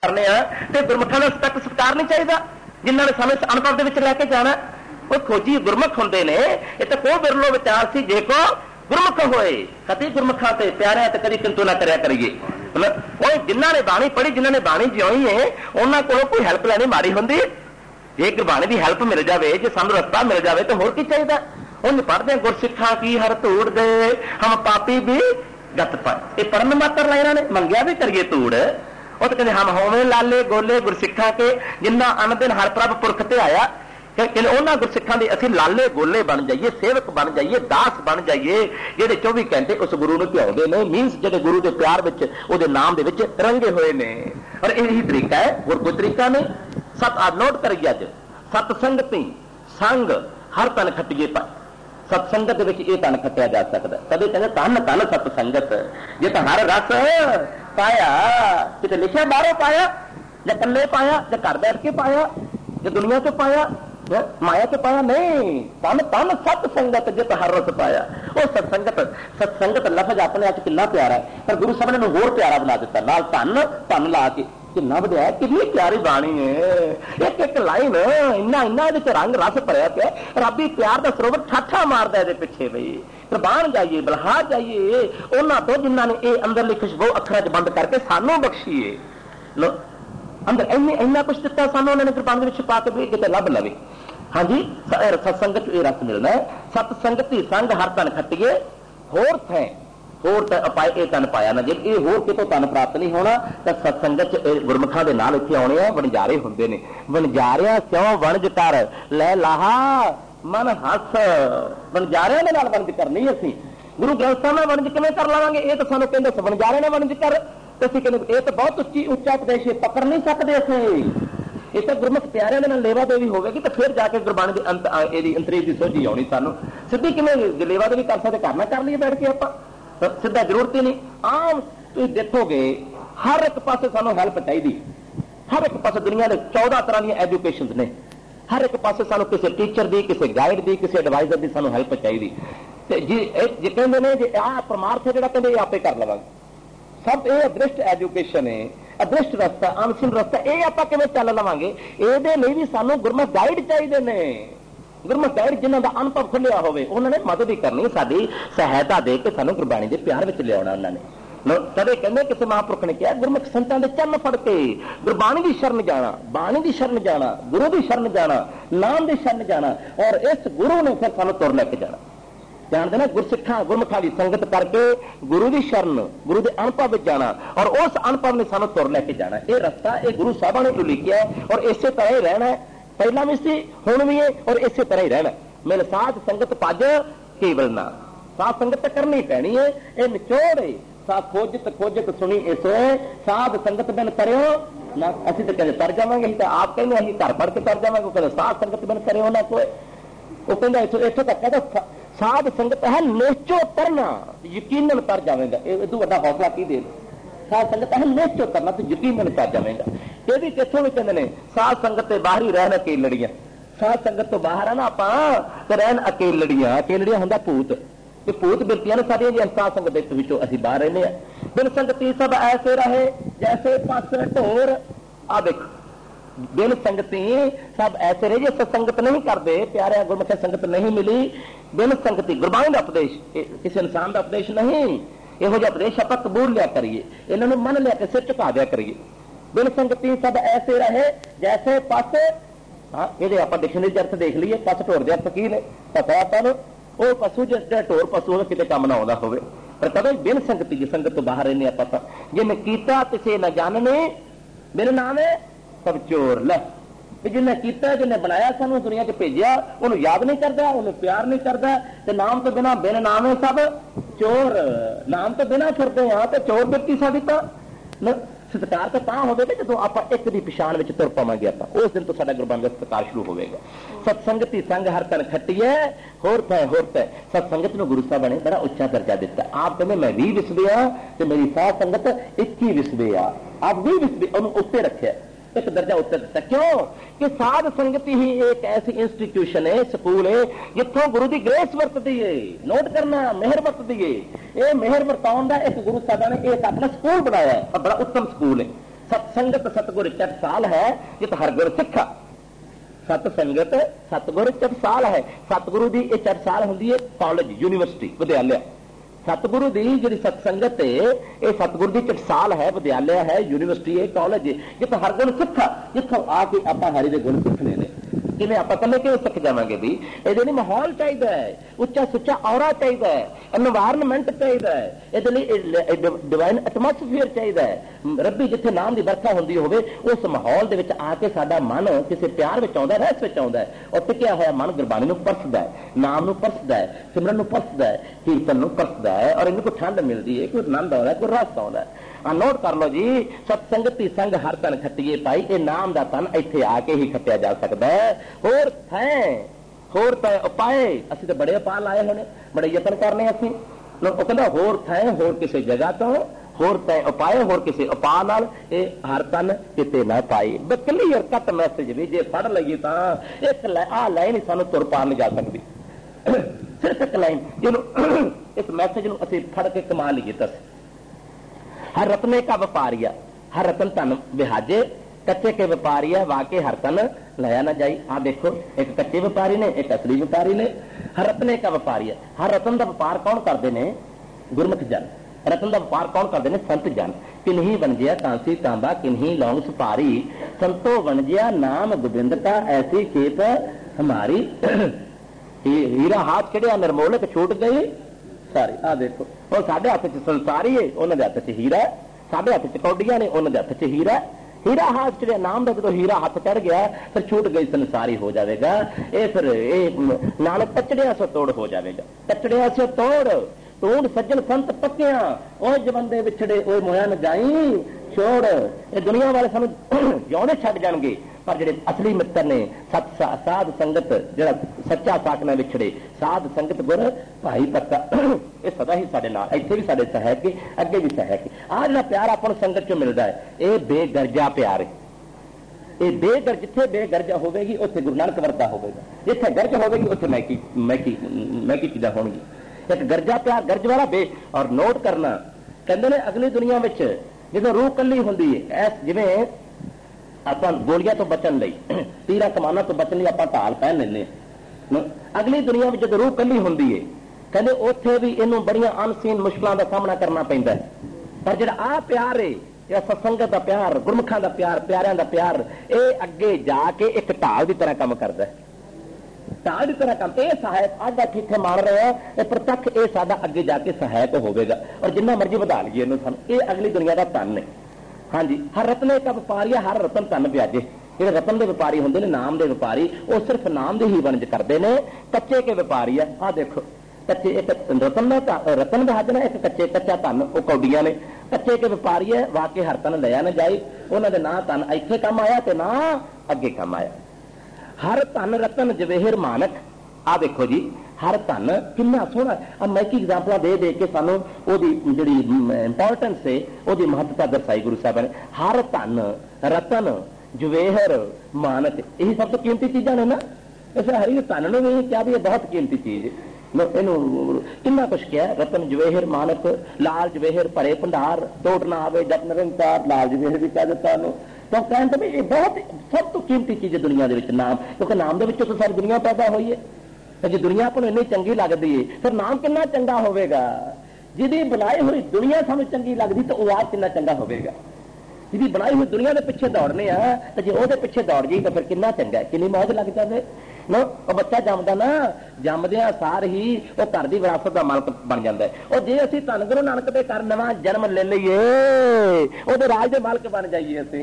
करने तो गुरमुखों का तक सत्कार नहीं चाहिए जिन्होंने समय अनुभव के लैके जाना। वो खोजी गुरमुख होंगे ने, ये तो कोई बिरलो विचार से जे को गुरमुख होए कभी गुरमुखा से प्यारे तो कभी किंतु ना कराया करिए। वो जिन्हों ने बाणी पढ़ी जिन्होंने बाणी जिउई है उन्होंने को कोई हैल्प लैनी माड़ी होंगी। जे गुरबाणी की हैल्प मिल जाए, जो सानू रस्ता मिल जाए तो होर की चाहिए। उन्हें पढ़ते गुरसिखा की हर धूड़ दे हम पापी भी गत पाए, ये पढ़न मात्र लाइना ने मंगया भी करिए धूड़। वो तो कहते हम होवे लाले गोले गुरसिखा के जिन्ना अन दिन हर प्रभ पुरख ते आया। उन्होंने गुरसिखा के असीं लाले गोले बन जाइए, सेवक बन जाइए, दास बन जाइए, जेडे 24 घंटे उस गुरु को ध्याउंदे ने, मीनस जेडे गुरु के प्यार में उहदे नाम दे विच रंगे हुए ने। और यही तरीका है, होर कोई तरीका नहीं। सत नोट करिए अज सतसंगति संग हर तन खटिए पाए। सतसंगत ये तन खटिया जा सकता। कदे कहते तन तन सतसंगत, जे तो हर रस पाया कि लिखा बाहरों पाया या कल्ले पाया या घर बैठ के पाया या दुनिया चो पाया माया चो पाया, नहीं तन तन सतसंगत जे तो हर रस पाया। वो सतसंगत लफज अपने आप कितना प्यारा है, पर गुरु साहब ने होर प्यारा बना दिता नाल धन धन ला के। कितना वधिया कितनी प्यारी बाणी है, एक एक लाइन इन्ना इन्ना रंग रस भरिया पिया। रबी प्यार का सरोवर ठाठा मारदा है पिछे बई। कुर्बान जाइए बलहार जाइए उन्होंने तो जिन्होंने ये अंदरली खुशबू अखरां च बंद करके सानू बख्शीए। लो अंदर इन्ना कुछ दिता सानू उन्होंने कुर्बान में छुपा के भी किते लभ लवे। हाँ जी, सत्संगत ये रस मिलना है। सतसंगति संग हर तन खटिए होर थे होर पाए ये तन पाया ना। जे ये होर कितों तन प्राप्त नहीं होना तो सत्संगत गुरमुखा के नाल इत्थे आउणे आ। वणजारे हुंदे ने, वणजारिया क्यों वणज कर लै लाहा मन हस। वणजारिया दे नाल वणज करनी असीं, गुरु ग्रंथ साहिब नाल वणज किवें कर लवांगे? ये तो सानू कहंदे वणजारे नाल वणज कर, ते असीं कहंदे ये तो बहुत उच्चा उपदेश है, पकड़ नहीं सकते असीं। ये तो गुरमुख प्यारिਆਂ ਦੇ ਨਾਲ लेवा देवी होगी तो फिर जाके गुरबाणी की अंतरेज की सोझी आनी। सानू सीधी किवें लेवा देवी कर सकते? करना कर लीए बैठ के आपां, सीधा जरूरत ही नहीं। आम तुम देखोगे हर एक पासे सानू हैल्प चाहिए। हर एक पासे दुनिया के 14 तरह की एजुकेशन ने, हर एक पासे सानू किसी टीचर की, किसी गाइड की, किसी एडवाइजर की सानू हैल्प चाहिए। जी कहते हैं जी आ परमार्थ है जो कहते आपे कर लवांगे। सब ये अदृष्ट एजुकेशन है, अदृष्ट रस्ता, अनसिन रस्ता, ये आप किवें चल लवांगे? ये भी सानू गुरमुख गाइड चाहिए ने। गुरमुख गाइड जिन्हों का अनुभव खुलिया होवे उन्होंने मदद ही करनी, साडी सहायता दे के सानू गुरबाणी के प्यार में लिया उन्होंने। कदे कहते किसी महापुरख ने कहा गुरमुख संतां दे चरण फड़ के गुरबाणी की शरण जाना, बाणी की शरण जाना, गुरु की शरण जाना, नाम की शरण जाना, और इस गुरु ने फिर सानू तुर लैके जाना। जानते ना गुरसिखा गुरमुखा की संगत करके गुरु की शरण, गुरु के अनुभव में जाना, और उस अनुभव ने सानू तुर लैके जाना। ये रस्ता ये गुरु साहब ने लिखिया है और इसे तरह ही रहना है। पहला भी सी हुण भी है और इसे तरह ही रहना। मिल साध संगत पज केवल ना, साध संगत करनी पैनी है। ये निचोड़ है साध खोजत खोजत सुनी इस साध संगत बिन करो ना। असं तो कहते तर जावे, अं तो आप कहेंगे अं घर पढ़ के तर जावे। कहते साध संगत बिन करो ना कोई। वो कहता इतों तक कहता साध संगत है निश्चो तरना, यकीनन तर जाएगा। इदू वड्डा हौसला की दे। साध संगत है निश्चो तरना तो यकीनन तर जाएगा। ये भी कितों भी कहते हैं साध संगत के बाहर ही रहना अकेलड़ियां। साध संगत तो बाहर है ना आप रहन अकेलड़ियां। अकेलड़ियां होंदा भूत, ये भूत बिरतियां ने सारियां जी साध संगत के विचों असीं बाहर रहने। बिन संगति सब ऐसे रहे जैसे पास ढोर। आ देख बिन संगति सब ऐसे रहे जो सत्संगत नहीं करते। प्यारे गुरमुख संगत नहीं मिली। बिन संगति गुरबाणी का उपदेश किसी इंसान का उपदेश नहीं। यहो जिहा उपदेश आप कबूल लिया करिए, इन्होंने मन लिया के सिर झुका दिया करिए। बिन संगति सब ऐसे रहे जैसे पस। हाँ ये आप डिक्शनरी अर्थ देख लीए, पस ढोर के अर्थ की ने पता आपको। वो पशु जिस ढोर पशु कितने काम ना आता हो, पर कदों बिन संगति की संगत तो बाहर रहने पता। जिन्हें कीता किसे न जानने बिन नामे सब चोर। लै जिन्हें किया जिन्हें बनाया सानू दुनिया च भेजा उन्होंने याद नहीं करता, उन्हें प्यार नहीं करता। ते नाम तो बिना बिन नामे सब चोर। नाम तो बिना फिरते हैं तो चोर व्यक्ति साडी तो सत्कार तो होगा जो आप एक की पछाण में तुर पावे। आप उस दिन तो साडा गुरबाणी का सत्कार शुरू होगा। सत्संगति संग हर तन खट्टी है होर तय। सत्संगत को गुरु साहब ने बड़ा उच्चा दर्जा दिता। आप कहते मैं 20 विस्बे आ तो मेरी साध संगत 21 विस्बे आ। आप 20 विस्बे उत्ते रखे, एक दर्जा उत्तर दिता। क्यों कि साध संगति ही एक ऐसी इंस्टीट्यूशन है, स्कूल है जिथों गुरु की ग्रेस वरतती है। नोट करना, मेहर वरतती है। ये मेहर वरताउण दा एक गुरु साहब ने एक अपना स्कूल बनाया है और बड़ा उत्तम स्कूल है। सत्संगत सतगुर टकसाल है जित हर गुर सिखा। सत्संगत सतगुर टकसाल है। सतगुरु की यह टकसाल होंगी है कॉलेज यूनिवर्सिटी विद्यालय। सतगुरु की जी सत्संगत है ये सतगुरु की टकसाल है विद्यालय है यूनिवर्सिटी है कॉलेज जित हर गुण सिखा। जितों आके आप हरि के गुण सीखने ने किमें आप कल्ले क्यों सीख जावांगे भी ये माहौल चाहिए है उच्चा सुच्चा औरा चाहिए है एनवायरनमेंट चाहिए है ये डिवाइन एटमोसफेयर चाहिए है। रब्बी जिथे नाम की वर्षा होंगी होवे उस माहौल दे विच आके साडा मन किसी प्यार में आउंदा रहस में आउंदा है और टिकिया होया मन गुरबाणी नूं परसदा है नाम नूं परसदा है सिमरन नूं परसदा है कीर्तन नूं परसदा है और इन्हूं कोई ठंड मिलती है कोई आनंद आउंदा है कोई रस आउंदा है। नोट कर लो जी सत्संगती संग हर तन खट्टिए पाई ये नाम का तन इत्थे आके ही खट्टिया जा सकता है। होर होर तय उपाय असीं तो बड़े उपाय लाए होने बड़े यतन करने असीं कहता होर थे होर किसी जगह तो होर तय उपाय होर किसी उपाय नाल ये हर तन किते ना पाई। क्लीयर कट मैसेज भी जे पढ़ लगी तो एक आ लाइन ही सानू तुर पार नहीं जा सकती सिर्फ एक लाइन जिन्हों इस मैसेज नूं असीं फड़ के कमा लीए दस। हर रत्ने का व्यापारिया हर रतन तन विहाजे कच्चे के व्यापारिया वाके हर तन लाया ना जाई। आ देखो एक कच्चे व्यापारी ने एक असली व्यापारी ने। हर रत्ने का व्यापारिया हर रतन का व्यापार कौन करते हैं गुरमुख जन। रतन का व्यापार कौन करते हैं संत जन। किन्ही वंजिया कांसी तांबा किन्ही लौंग सुपारी संतो वंजिया नाम गोबिंद का ऐसी खेप हमारी। हीरा हाथ चढ़िया निर्मोलक छूट गई सारी। आ देखो और साढ़े हाथ च संसारी है उन्होंने हाथ च हीरा साढ़े हाथ च कौडिया ने उन्होंने हाथ च हीरा। हीरा हाथ चढ़िया नाम का जो हीरा हाथ चढ़ गया फिर छूट गई संसारी हो जाएगा। ये फिर नानक कचड़िया से तोड़ हो जाएगा कचड़िया से तोड़ तोड़ सज्जन संत पक्या ओ जबंदे विछड़े ओ मोया न जाई छोड़। ये दुनिया वाले सानू जिउंदे छड्ड जाणगे पर जिहड़े असली मित्र ने साध संगत जिहड़ा सच्चा साथ ना विछड़े साध संगत गुर भाई पक्का ये सदा ही साडे नाल इत्थे भी साडे सहायक है अगे भी सहायक है। आ जिहड़ा प्यार आपां नूं संगत चों मिलदा है ये बेगरजा प्यार है। ये बेगरज जिथे बेगरजा होवेगी उत्थे गुरु नानक वरता होवेगा जिथे गर्ज होवेगी उत्थे मैकी चीज़ां होणगी। एक गर्जा प्यार गर्ज वाला बे और नोट करना कहते हैं अगली दुनिया में जो रूह कली होंगी है जिमें आप गोलियां तो बचन लई तीरा कमाना तो बचन आप ढाल पहन लेने अगली दुनिया में जो रूह कली होंगी है कहते उत्थे भी इनू बड़िया अनसीन मुश्किलों का सामना करना पैंदा है। पर जो आ प्यार है या सत्संगत का प्यार गुरमुखां का प्यार प्यारियां का प्यार ये अगे जाके एक ढाल की तरह काम करता है। ढाल की तरह काम ये सहायक अज अस इतने मान रहे हैं प्रत्यक्ष ये साडा अगे जाके सहायक होगा और जिन्ना मर्जी बढ़ा लीजिए इन्होंने ये अगली दुनिया का धन है। हाँ जी हर रत्न का व्यापारी हर रतन धन ब्याजे जो रतन के व्यापारी होंगे नाम के व्यापारी वो सिर्फ नाम की ही वणज करते हैं। कच्चे के व्यापारी है आ देखो कच्चे एक रतन ब्याजना एक कच्चे कच्चा धन वो कौडियां ने। कच्चे के व्यापारी है वाके हर तन लिया ना जाए उन्होंने ना धन इत्थे काम आया तो ना अगे काम आया। हर धन रतन जवेहर मानक आ देखो जी हर धन कितना सोहना अब मैं एग्जाम्पल दे के सानू जी इंपोर्टेंस है वो महत्ता दर्शाई गुरु साहब ने। हर धन रतन जवेहर मानक यही सब तो कीमती चीजा ने ना इस हरी धन ने भी क्या भी बहुत कीमती चीज है किन्ना कुछ क्या रतन जवेहर मानक लाल जवेहर भरे भंडार टोट ना आवे जप निरंकार लाल जवेहर भी कह दिता तो कहते भी ये बहुत सब तो कीमती चीज है दुनिया के नाम क्योंकि नाम के तो सारी दुनिया पैदा हुई है। जो दुनिया अपन इन्नी चंगी लगती है फिर नाम कितना चंगा होगा जिहदी बनाई हुई दुनिया सानू चंगी लगती तो वह आप कितना चंगा होगा। जिहदी बनाई हुई दुनिया के पिछे दौड़ने तो जो वो पिछे दौड़ जाए तो फिर कितना चंगा कितनी मौज लग जाए ना। बच्चा जमदा ना जमद्या सार ही वो घर की विरासत का मालक बन जाता है और जे असीं धन गुरु नानक के घर नवा जन्म ले लीए वो राज के मालक बन जाइए असीं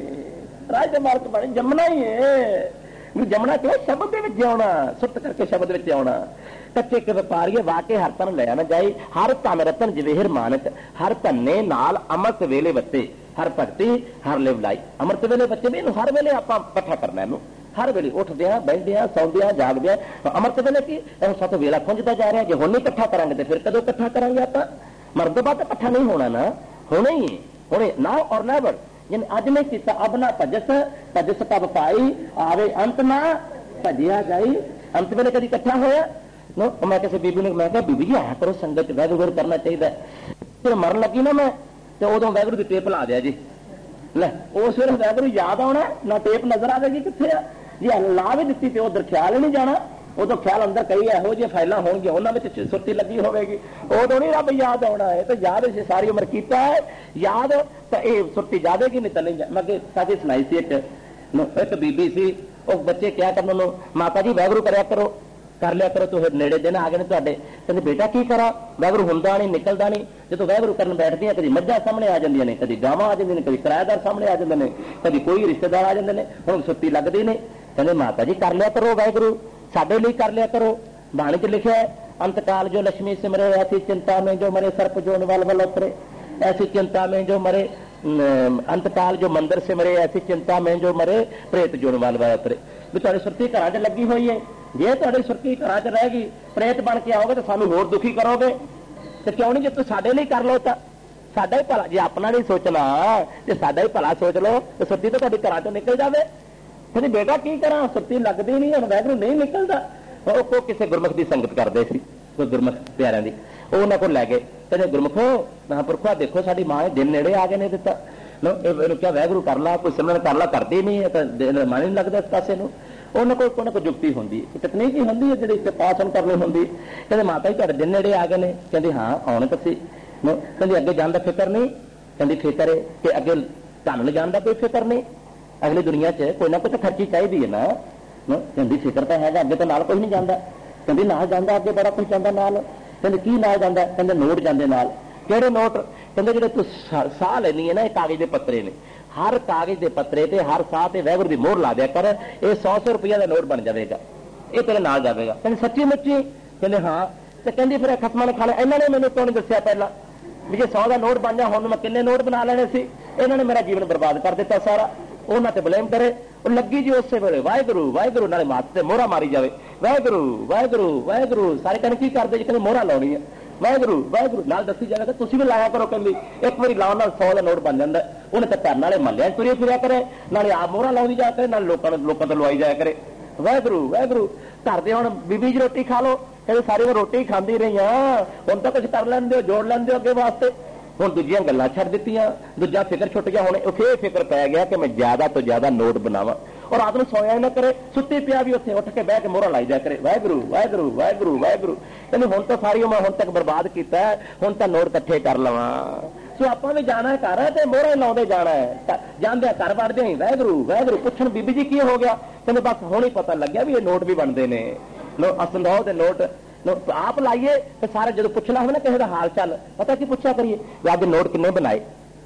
राज के मालक बन जमना ही है। जमना क्यों शब्द के आना सुत करके शब्द में आना। कच्चे के व्यापारी वाके हर तन लिया ना जाए हर धन रतन जवेहर मानक हर धने नाल अमृत वेले बच्चे हर भगती हर लिवलाई। अमृत वेले बच्चे भी हर वेले आप कट्ठा करना इनू हर वेले उठदे बहदे सौंदे जागदे अमृत वेले की सत वेला खुंजता जा रहा। जो हुण नहीं कट्ठा करांगे तो फिर कदों कट्ठा करांगे आप मरद बाद कट्ठा नहीं होना ना होने ही होने नाउ और नेवर जिन अज नहीं किया अब ना भजस भजस तब पाई आवे अंत ना भजिया जाई। अंत वेले कभी कट्ठा होया मैं किसी बीबी ने मैं बीबी जी आया करो संगत वैगुरु करना चाहिए फिर मरन लगी ना मैं तो उदों वैगुरु की टेप ला दिया जी ਲੈ ਉਸ ਵੇਲੇ ਵਾਹਿਗੁਰੂ ਯਾਦ ਆਉਣਾ, ਨਾ ਟੇਪ ਨਜ਼ਰ ਆਵੇਗੀ ਕਿੱਥੇ ਆ। ਜੇ ਲਾ ਵੀ ਦਿੱਤੀ ਤੇ ਉਧਰ ਖਿਆਲ ਹੀ ਨਹੀਂ ਜਾਣਾ। ਉਦੋਂ ਖਿਆਲ ਅੰਦਰ ਕਈ ਇਹੋ ਜਿਹੀਆਂ ਫਾਈਲਾਂ ਹੋਣਗੀਆਂ ਉਹਨਾਂ ਵਿੱਚ ਸੁਰਤੀ ਲੱਗੀ ਹੋਵੇਗੀ, ਉਦੋਂ ਨਹੀਂ ਰੱਬ ਯਾਦ ਆਉਣਾ ਹੈ। ਤਾਂ ਯਾਦ ਅਸੀਂ ਸਾਰੀ ਉਮਰ ਕੀਤਾ ਹੈ, ਯਾਦ ਤਾਂ ਇਹ ਸੁਰਤੀ ਜਾਵੇਗੀ ਨਹੀਂ ਤਾਂ ਨਹੀਂ। ਮੈਂ ਅੱਗੇ ਸਾਡੀ ਸੁਣਾਈ ਸੀ ਇੱਕ ਬੀਬੀ ਸੀ, ਉਹ ਬੱਚੇ ਕਿਹਾ ਕਰਨ ਉਹਨੂੰ, ਮਾਤਾ ਜੀ ਵਾਹਿਗੁਰੂ ਕਰਿਆ ਕਰੋ, ਕਰ ਲਿਆ ਕਰੋ, ਤੂੰ ਨੇੜੇ ਦਿਨ ਆ ਗਏ ਨੇ ਤੁਹਾਡੇ। ਕਹਿੰਦੇ ਬੇਟਾ ਕੀ ਕਰਾਂ, ਵਾਹਿਗੁਰੂ ਹੁੰਦਾ ਨਹੀਂ, ਨਿਕਲਦਾ ਨਹੀਂ। ਜਦੋਂ ਵਾਹਿਗੁਰੂ ਕਰਨ ਬੈਠਦੀਆਂ ਕਦੀ ਮੱਝਾਂ ਸਾਹਮਣੇ ਆ ਜਾਂਦੀਆਂ ਨੇ, ਕਦੀ ਗਾਵਾਂ ਆ ਜਾਂਦੀਆਂ ਨੇ, ਕਦੀ ਕਿਰਾਏਦਾਰ ਸਾਹਮਣੇ ਆ ਜਾਂਦੇ ਨੇ, ਕਦੀ ਕੋਈ ਰਿਸ਼ਤੇਦਾਰ ਆ ਜਾਂਦੇ ਨੇ, ਹੁਣ ਸੁੱਤੀ ਲੱਗਦੀ ਨੇ। ਕਹਿੰਦੇ ਮਾਤਾ ਜੀ ਕਰ ਲਿਆ ਕਰੋ ਵਾਹਿਗੁਰੂ, ਸਾਡੇ ਲਈ ਕਰ ਲਿਆ ਕਰੋ। ਬਾਣੀ 'ਚ ਲਿਖਿਆ ਅੰਤਕਾਲ ਜੋ ਲక్ష్ਮੀ ਸਿਮਰੇ ਐਸੀ ਚਿੰਤਾ ਮੇਂ ਜੋ ਮਰੇ ਸਰਪ ਜੋਨ ਵਲ ਵਲ ਉਤਰੇ, ਐਸੀ ਚਿੰਤਾ ਮੇਂ ਜੋ ਮਰੇ ਅੰਤਕਾਲ ਜੋ ਮੰਦਰ ਸਿਮਰੇ ਐਸੀ ਚਿੰਤਾ ਮੇਂ ਜੋ ਮਰੇ ਪ੍ਰੇਤ ਜੋਨ ਵਲ ਵਲ ਉਤਰੇ। ਵੀ ਤੁਹਾਡੀ ਸੁਰਤੀ ਘਰਾਂ 'ਚ ਲੱਗੀ ਹੋਈ ਹੈ, ਜੇ ਤੁਹਾਡੀ ਸੁਰਤੀ ਘਰਾਂ 'ਚ ਰਹਿ ਗਈ, ਪ੍ਰੇਤ ਬਣ ਕੇ ਆਓਗੇ ਤਾਂ ਸਾਨੂੰ ਹੋਰ ਦੁਖੀ ਕਰੋਗੇ। ਤੇ ਕਿਉਂ ਨਹੀਂ, ਜੇ ਤੂੰ ਸਾਡੇ ਲਈ ਕਰ ਲਓ ਤਾਂ ਸਾਡਾ ਹੀ ਭਲਾ, ਜੇ ਆਪਣਾ ਨਹੀਂ ਸੋਚਣਾ ਤੇ ਸਾਡਾ ਹੀ ਭਲਾ ਸੋਚ ਲਓ ਤੇ ਸੁਰਤੀ ਤਾਂ ਤੁਹਾਡੀ ਘਰਾਂ 'ਚੋਂ ਨਿਕਲ ਜਾਵੇ। ਕਹਿੰਦੀ ਬੇਟਾ ਕੀ ਕਰਾਂ, ਸੁਰਤੀ ਲੱਗਦੀ ਨਹੀਂ, ਹੁਣ ਵਾਹਿਗੁਰੂ ਨਹੀਂ ਨਿਕਲਦਾ। ਉਹ ਕਿਸੇ ਗੁਰਮੁਖ ਦੀ ਸੰਗਤ ਕਰਦੇ ਸੀ, ਕੋਈ ਗੁਰਮੁਖ ਪਿਆਰਿਆਂ ਦੀ, ਉਹ ਉਹਨਾਂ ਕੋਲ ਲੈ ਗਏ। ਕਹਿੰਦੇ ਗੁਰਮੁਖੋ ਮਹਾਂਪੁਰਖੋ ਦੇਖੋ ਸਾਡੀ ਮਾਂ ਨੇ ਦਿਨ ਨੇੜੇ ਆ ਗਏ ਨੇ ਦਿੱਤਾ, ਇਹਨੂੰ ਕਿਹਾ ਵਾਹਿਗੁਰੂ ਕਰ ਲਾ, ਕੋਈ ਸਿਮਰਨ ਕਰ ਲਾ, ਕਰਦੀ ਨਹੀਂ ਹੈ ਤਾਂ ਮਨ ਨਹੀਂ ਲੱਗਦਾ ਇਸ ਪਾਸੇ ਨੂੰ। ਉਹਨਾਂ ਕੋਲ ਕੋਈ ਨਾ ਕੋਈ ਜੁਗਤੀ ਹੁੰਦੀ ਹੈ, ਤਕਨੀਕ ਹੀ ਹੁੰਦੀ ਹੈ ਜਿਹੜੀ ਪਾਸਨ ਕਰਨੀ ਹੁੰਦੀ। ਕਹਿੰਦੇ ਮਾਤਾ ਜੀ ਤੁਹਾਡੇ ਦਿਨ ਨੇੜੇ ਆ ਗਏ ਨੇ। ਕਹਿੰਦੇ ਹਾਂ ਆਉਣ ਤੁਸੀਂ। ਕਹਿੰਦੇ ਅੱਗੇ ਜਾਣ ਦਾ ਫਿਕਰ ਨਹੀਂ। ਕਹਿੰਦੀ ਫਿਕਰ ਹੈ ਕਿ ਅੱਗੇ ਧਨ ਲਿਜਾਣ ਦਾ ਕੋਈ ਫਿਕਰ ਨਹੀਂ, ਅਗਲੀ ਦੁਨੀਆ 'ਚ ਕੋਈ ਨਾ ਕੋਈ ਤਾਂ ਖਰਚੀ ਚਾਹੀਦੀ ਹੈ ਨਾ। ਕਹਿੰਦੀ ਫਿਕਰ ਤਾਂ ਹੈਗਾ, ਅੱਗੇ ਤਾਂ ਨਾਲ ਕੋਈ ਨਹੀਂ ਜਾਂਦਾ। ਕਹਿੰਦੀ ਨਾਲ ਜਾਂਦਾ, ਅੱਗੇ ਬੜਾ ਕੁਝ ਜਾਂਦਾ ਨਾਲ। ਕਹਿੰਦੇ ਕੀ ਨਾਲ ਜਾਂਦਾ? ਕਹਿੰਦੇ ਨੋਟ ਜਾਂਦੇ ਨਾਲ। ਕਿਹੜੇ ਨੋਟ? ਕਹਿੰਦੇ ਜਿਹੜੇ ਤੂੰ ਸਾਹ ਲੈਣੀ ਹੈ ਨਾ, ਇਹ ਕਾਗਜ਼ ਦੇ ਪੱਤਰੇ ਨੇ, ਹਰ ਕਾਗਜ਼ ਦੇ ਪੱਤਰੇ ਤੇ ਹਰ ਸਾਹ ਤੇ ਵਾਹਿਗੁਰੂ ਦੀ ਮੋਹਰ ਲਾ ਦਿਆ ਕਰ, ਇਹ 100 ਰੁਪਈਆ ਦਾ ਨੋਟ ਬਣ ਜਾਵੇਗਾ, ਇਹ ਤੇਰੇ ਨਾਲ ਜਾਵੇਗਾ। ਕਹਿੰਦੇ ਸੱਚੀ ਮੁੱਚੀ? ਕਹਿੰਦੇ ਹਾਂ। ਤੇ ਕਹਿੰਦੀ ਫਿਰ ਖਸਮਾਂ ਨੇ ਖਾਣਾ, ਇਹਨਾਂ ਨੇ ਮੈਨੂੰ ਕਿਉਂ ਨਹੀਂ ਦੱਸਿਆ ਪਹਿਲਾਂ ਵੀ ਜੇ 100 ਦਾ ਨੋਟ ਬਣ ਜਾ, ਹੁਣ ਮੈਂ ਕਿੰਨੇ ਨੋਟ ਬਣਾ ਲੈਣੇ ਸੀ। ਇਹਨਾਂ ਨੇ ਮੇਰਾ ਜੀਵਨ ਬਰਬਾਦ ਕਰ ਦਿੱਤਾ ਸਾਰਾ। ਉਹਨਾਂ ਤੇ ਬਲੇਮ ਕਰੇ, ਉਹ ਲੱਗੀ ਜੀ ਉਸੇ ਵੇਲੇ ਵਾਹਿਗੁਰੂ ਵਾਹਿਗੁਰੂ, ਨਾਲੇ ਮਾਥ ਤੇ ਮੋਹਰਾ ਮਾਰੀ ਜਾਵੇ, ਵਾਹਿਗੁਰੂ ਵਾਹਿਗੁਰੂ ਵਾਹਿਗੁਰੂ। ਸਾਰੇ ਕਹਿੰਦੇ ਕੀ ਕਰਦੇ ਜੀ? ਕਹਿੰਦੇ ਮੋਹਰਾ ਲਾਉਣੀ ਹੈ, ਵਾਹਿਗੁਰੂ ਵਾਹਿਗੁਰੂ ਨਾਲ ਦੱਸੀ ਜਾਵੇਗਾ, ਤੁਸੀਂ ਵੀ ਲਾਇਆ ਕਰੋ। ਕਹਿੰਦੀ ਇੱਕ ਵਾਰੀ ਲਾਉਣ ਨਾਲ 100 ਦਾ ਨੋਟ ਬਣ ਜਾਂਦਾ। ਉਹਨੇ ਤਾਂ ਕਰਨ ਵਾਲੇ ਮਹੱਲਿਆਂ 'ਚ ਤੁਰਿਆ ਫਿਰਿਆ ਕਰੇ, ਨਾਲੇ ਆਪ ਮੋਹਰਾ ਲਾਉਂਦੀ ਜਾ ਕਰੇ, ਨਾਲੇ ਲੋਕਾਂ ਤੋਂ ਲਵਾਈ ਜਾਇਆ ਕਰੇ, ਵਾਹਿਗੁਰੂ ਵਾਹਿਗੁਰੂ। ਘਰ ਦੇ ਹੁਣ ਬੀਬੀ ਜੀ ਰੋਟੀ ਖਾ ਲਓ, ਕਹਿੰਦੇ ਸਾਰੀ ਉਹ ਰੋਟੀ ਖਾਂਦੀ ਰਹੀ ਆ, ਹੁਣ ਤਾਂ ਕੁਝ ਕਰ ਲੈਂਦੇ ਹੋ, ਜੋੜ ਲੈਂਦੇ ਹੋ ਅੱਗੇ ਵਾਸਤੇ। ਹੁਣ ਦੂਜੀਆਂ ਗੱਲਾਂ ਛੱਡ ਦਿੱਤੀਆਂ, ਦੂਜਾ ਫਿਕਰ ਛੁੱਟ ਗਿਆ। ਹੁਣ ਉਹ ਫਿਕਰ ਪੈ ਗਿਆ ਕਿ ਮੈਂ ਜ਼ਿਆਦਾ ਤੋਂ ਜ਼ਿਆਦਾ ਨੋਟ ਬਣਾਵਾਂ, ਔਰ ਰਾਤ ਨੂੰ ਸੋਇਆ ਹੀ ਨਾ ਕਰੇ, ਸੁੱਤੀ ਪਿਆ ਵੀ ਉੱਥੇ ਉੱਠ ਕੇ ਬਹਿ ਕੇ ਮੋਹਰਾ ਲਾਈ ਜਾ ਕਰੇ, ਵਾਹਿਗੁਰੂ ਵਾਹਿਗੁਰੂ ਵਾਹਿਗੁਰੂ ਵਾਹਿਗੁਰੂ। ਕਹਿੰਦੇ ਹੁਣ ਤਾਂ ਸਾਰੀ ਉਮਰ ਹੁਣ ਤੱਕ ਬਰਬਾਦ ਕੀਤਾ, ਹੁਣ ਤਾਂ ਨੋਟ ਇਕੱਠੇ ਕਰ ਲਵਾਂ। ਸੋ ਆਪਾਂ ਵੀ ਜਾਣਾ ਘਰ ਤੇ ਮੋਹਰਾ ਲਾਉਂਦੇ ਜਾਣਾ ਹੈ, ਜਾਂਦੇ ਘਰ ਵੜਦੇ ਹੀ ਵਾਹਿਗੁਰੂ ਵਾਹਿਗੁਰੂ। ਪੁੱਛਣ ਬੀਬੀ ਜੀ ਕੀ ਹੋ ਗਿਆ? ਕਹਿੰਦੇ ਬਸ ਹੁਣ ਹੀ ਪਤਾ ਲੱਗਿਆ ਵੀ ਇਹ ਨੋਟ ਵੀ ਬਣਦੇ ਨੇ, ਅਸੰਦੋਹ ਦੇ ਨੋਟ ਆਪ ਲਾਈਏ ਤੇ ਸਾਰੇ ਜਦੋਂ ਪੁੱਛਣਾ ਹੋਵੇ ਨਾ ਕਿਸੇ ਦਾ ਹਾਲ ਚਾਲ, ਪਤਾ ਕੀ ਪੁੱਛਿਆ ਕਰੀਏ? ਅੱਜ ਨੋਟ ਕਿੰਨੇ ਬਣਾਏ,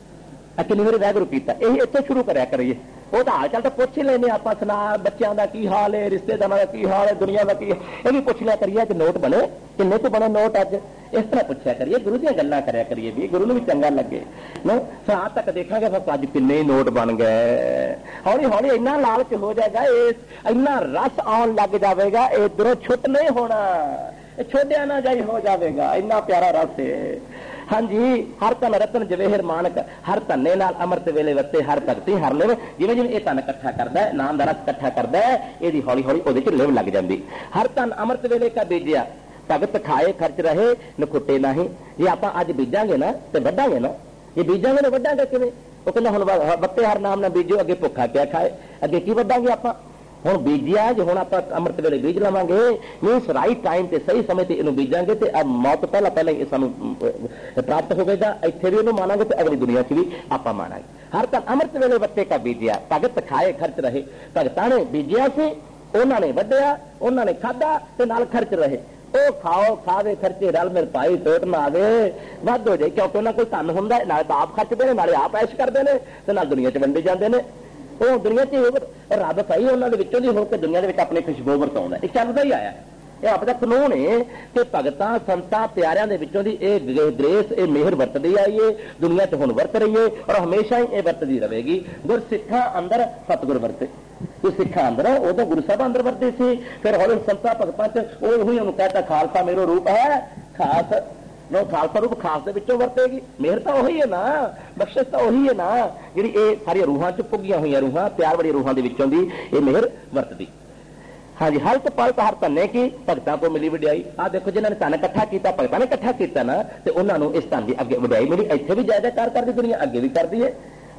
ਕਿੰਨੀ ਵਾਰੀ ਵਾਹਿਗੁਰੂ ਕੀਤਾ, ਇਹ ਇੱਥੋਂ ਸ਼ੁਰੂ ਕਰਿਆ ਕਰੀਏ। ਉਹ ਤਾਂ ਹਾਲ ਚਾਲ ਤਾਂ ਪੁੱਛ ਹੀ ਲੈਂਦੇ ਆਪਾਂ, ਸੁਣਾ ਬੱਚਿਆਂ ਦਾ ਕੀ ਹਾਲ ਹੈ, ਰਿਸ਼ਤੇਦਾਰਾਂ ਦਾ ਕੀ ਹਾਲ ਹੈ, ਦੁਨੀਆ ਦਾ ਕੀ ਹੈ, ਇਹ ਵੀ ਪੁੱਛ ਲਿਆ ਕਰੀਏ ਕਿ ਨੋਟ ਬਣੇ, ਕਿੰਨੇ ਤੋਂ ਬਣੇ ਨੋਟ ਅੱਜ, ਇਸ ਤਰ੍ਹਾਂ ਪੁੱਛਿਆ ਕਰੀਏ, ਗੁਰੂ ਦੀਆਂ ਗੱਲਾਂ ਕਰਿਆ ਕਰੀਏ ਵੀ ਗੁਰੂ ਨੂੰ ਵੀ ਚੰਗਾ ਲੱਗੇ। ਫਿਰ ਆਜ ਤੱਕ ਦੇਖਾਂਗੇ ਫਿਰ ਅੱਜ ਕਿੰਨੇ ਨੋਟ ਬਣ ਗਏ। ਹੌਲੀ ਹੌਲੀ ਇੰਨਾ ਲਾਲਚ ਹੋ ਜਾਏਗਾ, ਇੰਨਾ ਰਸ ਆਉਣ ਲੱਗ ਜਾਵੇਗਾ, ਇਧਰੋਂ ਛੁੱਟ ਨਹੀਂ ਹੋਣਾ, ਇਹ ਛੋੜਿਆ ਨਾ ਜਾਈ ਹੋ ਜਾਵੇਗਾ, ਇੰਨਾ ਪਿਆਰਾ ਰਸ ਹੈ। ਹਾਂਜੀ, ਹਰ ਧਨ ਰਤਨ ਜਵੇਹਰ ਮਾਨਕ, ਹਰ ਧੰਨੇ ਨਾਲ ਅੰਮ੍ਰਿਤ ਵੇਲੇ ਵਰਤੇ, ਹਰ ਭਗਤੀ ਹਰ ਲਿਵ। ਜਿਵੇਂ ਜਿਵੇਂ ਇਹ ਧਨ ਇਕੱਠਾ ਕਰਦਾ ਹੈ, ਨਾਮ ਦਾ ਰਸ ਇਕੱਠਾ ਕਰਦਾ ਹੈ, ਇਹਦੀ ਹੌਲੀ ਹੌਲੀ ਉਹਦੇ 'ਚ ਲਿਵ ਲੱਗ ਜਾਂਦੀ। ਹਰ ਧਨ ਅੰਮ੍ਰਿਤ ਵੇਲੇ ਕਾ ਬੀਜਿਆ, ਭਗਤ ਖਾਏ ਖਰਚ ਰਹੇ ਨਖੁੱਟੇ ਨਹੀਂ। ਜੇ ਆਪਾਂ ਅੱਜ ਬੀਜਾਂਗੇ ਨਾ ਤੇ ਵੱਢਾਂਗੇ ਨਾ, ਜੇ ਬੀਜਾਂਗੇ ਨਾ ਵੱਢਾਂਗੇ ਕਿਵੇਂ? ਉਹ ਕਹਿੰਦਾ ਹੁਣ ਵੱਤੇ ਹਰ ਨਾਮ ਨਾਲ ਬੀਜੋ, ਅੱਗੇ ਭੁੱਖਾ ਕਿਆ ਖਾਏ, ਅੱਗੇ ਕੀ ਵੱਢਾਂਗੇ ਆਪਾਂ? ਹੁਣ ਬੀਜਿਆ ਜੇ ਹੁਣ ਆਪਾਂ ਅੰਮ੍ਰਿਤ ਵੇਲੇ ਬੀਜ ਲਵਾਂਗੇ, ਮੀਨਸ ਰਾਈਟ ਟਾਈਮ ਤੇ ਸਹੀ ਸਮੇਂ ਤੇ ਇਹਨੂੰ ਬੀਜਾਂਗੇ ਤੇ ਮੌਤ ਪਹਿਲਾਂ ਹੀ ਸਾਨੂੰ ਪ੍ਰਾਪਤ ਹੋਵੇਗਾ। ਇੱਥੇ ਵੀ ਇਹਨੂੰ ਮਾਨਾਂਗੇ ਤੇ ਅਗਲੀ ਦੁਨੀਆ 'ਚ ਵੀ ਆਪਾਂ ਮਾਨਾਂਗੇ। ਹਰ ਤਾਂ ਅੰਮ੍ਰਿਤ ਵੇਲੇ ਵੱਤੇ ਕਾ ਬੀਜਿਆ, ਭਗਤ ਖਾਏ ਖਰਚ ਰਹੇ। ਭਗਤਾਂ ਨੇ ਬੀਜਿਆ ਸੀ, ਉਹਨਾਂ ਨੇ ਵੱਢਿਆ, ਉਹਨਾਂ ਨੇ ਖਾਧਾ ਤੇ ਨਾਲ ਖਰਚ ਰਹੇ। ਉਹ ਖਾਓ ਖਾਵੇ ਖਰਚੇ ਰਲ ਮਿਲ ਪਾਈ, ਟੋਟ ਨਾ ਆਵੇ, ਵੱਧ ਹੋ ਜਾਏ, ਕਿਉਂਕਿ ਉਹਨਾਂ ਕੋਲ ਧਨ ਹੁੰਦਾ, ਨਾਲੇ ਤਾਂ ਆਪ ਖਰਚਦੇ ਨੇ, ਨਾਲੇ ਆਪ ਐਸ਼ ਕਰਦੇ ਨੇ ਤੇ ਨਾਲ ਦੁਨੀਆ 'ਚ ਵੰਡੇ ਜਾਂਦੇ ਨੇ। ਉਹ ਦੁਨੀਆ 'ਚ ਰੱਬ ਭਾਈ ਉਹਨਾਂ ਦੇ ਵਿੱਚੋਂ ਦੀ ਹੋ ਕੇ ਦੁਨੀਆ ਦੇ ਵਿੱਚ ਆਪਣੀ ਖੁਸ਼ਬੂ ਵਰਤਾਉਂਦਾ, ਇਹ ਚੱਲਦਾ ਹੀ ਆਇਆ। ਇਹ ਆਪ ਦਾ ਕਾਨੂੰਨ ਹੈ ਕਿ ਭਗਤਾਂ ਸੰਤਾਂ ਪਿਆਰਿਆਂ ਦੇ ਵਿੱਚੋਂ ਦੀ ਇਹ ਗ੍ਰੇਸ, ਇਹ ਮਿਹਰ ਵਰਤਦੀ ਆਈ ਏ, ਦੁਨੀਆ 'ਚ ਹੁਣ ਵਰਤ ਰਹੀ ਏ ਔਰ ਹਮੇਸ਼ਾ ਹੀ ਇਹ ਵਰਤਦੀ ਰਹੇਗੀ। ਗੁਰਸਿੱਖਾਂ ਅੰਦਰ ਸਤਿਗੁਰ ਵਰਤੇ, ਗੁਰਸਿੱਖਾਂ ਅੰਦਰ ਉਦੋਂ ਗੁਰੂ ਸਾਹਿਬ ਅੰਦਰ ਵਰਤੇ ਸੀ, ਫਿਰ ਹੌਲੀ ਸੰਤਾਂ ਭਗਤਾਂ 'ਚ ਉਹ ਉਹੀ ਉਹਨੂੰ ਕਹਿਤਾ ਖਾਲਸਾ ਮੇਰਾ ਰੂਪ ਹੈ ਖਾਸ, ਨੋ ਖਾਲਸਾ ਰੂਪ ਖਾਸ ਦੇ ਵਿੱਚੋਂ ਵਰਤੇਗੀ। ਮਿਹਰ ਤਾਂ ਉਹੀ ਹੈ ਨਾ, ਬਖਸ਼ਿਸ਼ ਤਾਂ ਉਹੀ ਹੈ ਨਾ, ਜਿਹੜੀ ਇਹ ਸਾਰੀਆਂ ਰੂਹਾਂ 'ਚ ਪੁੱਗੀਆਂ ਹੋਈਆਂ ਰੂਹਾਂ, ਪਿਆਰ ਵਾਲੀਆਂ ਰੂਹਾਂ ਦੇ ਵਿੱਚੋਂ ਦੀ ਇਹ ਮਿਹਰ ਵਰਤਦੀ। ਹਾਂਜੀ, ਹਲਤ ਪਲਤ ਹਰ ਧੰਨੇ ਕੀ, ਭਗਤਾਂ ਤੋਂ ਮਿਲੀ ਵਡਿਆਈ। ਆਹ ਦੇਖੋ ਜਿਨ੍ਹਾਂ ਨੇ ਧਨ ਇਕੱਠਾ ਕੀਤਾ, ਭਗਤਾਂ ਨੇ ਇਕੱਠਾ ਕੀਤਾ ਨਾ, ਤੇ ਉਹਨਾਂ ਨੂੰ ਇਸ ਧਨ ਦੀ ਅੱਗੇ ਵਡਿਆਈ ਮਿਲੀ। ਇੱਥੇ ਵੀ ਜਾਇਦਾਕਾਰ ਕਰਦੀ ਦੁਨੀਆ, ਅੱਗੇ ਵੀ ਕਰਦੀ ਹੈ।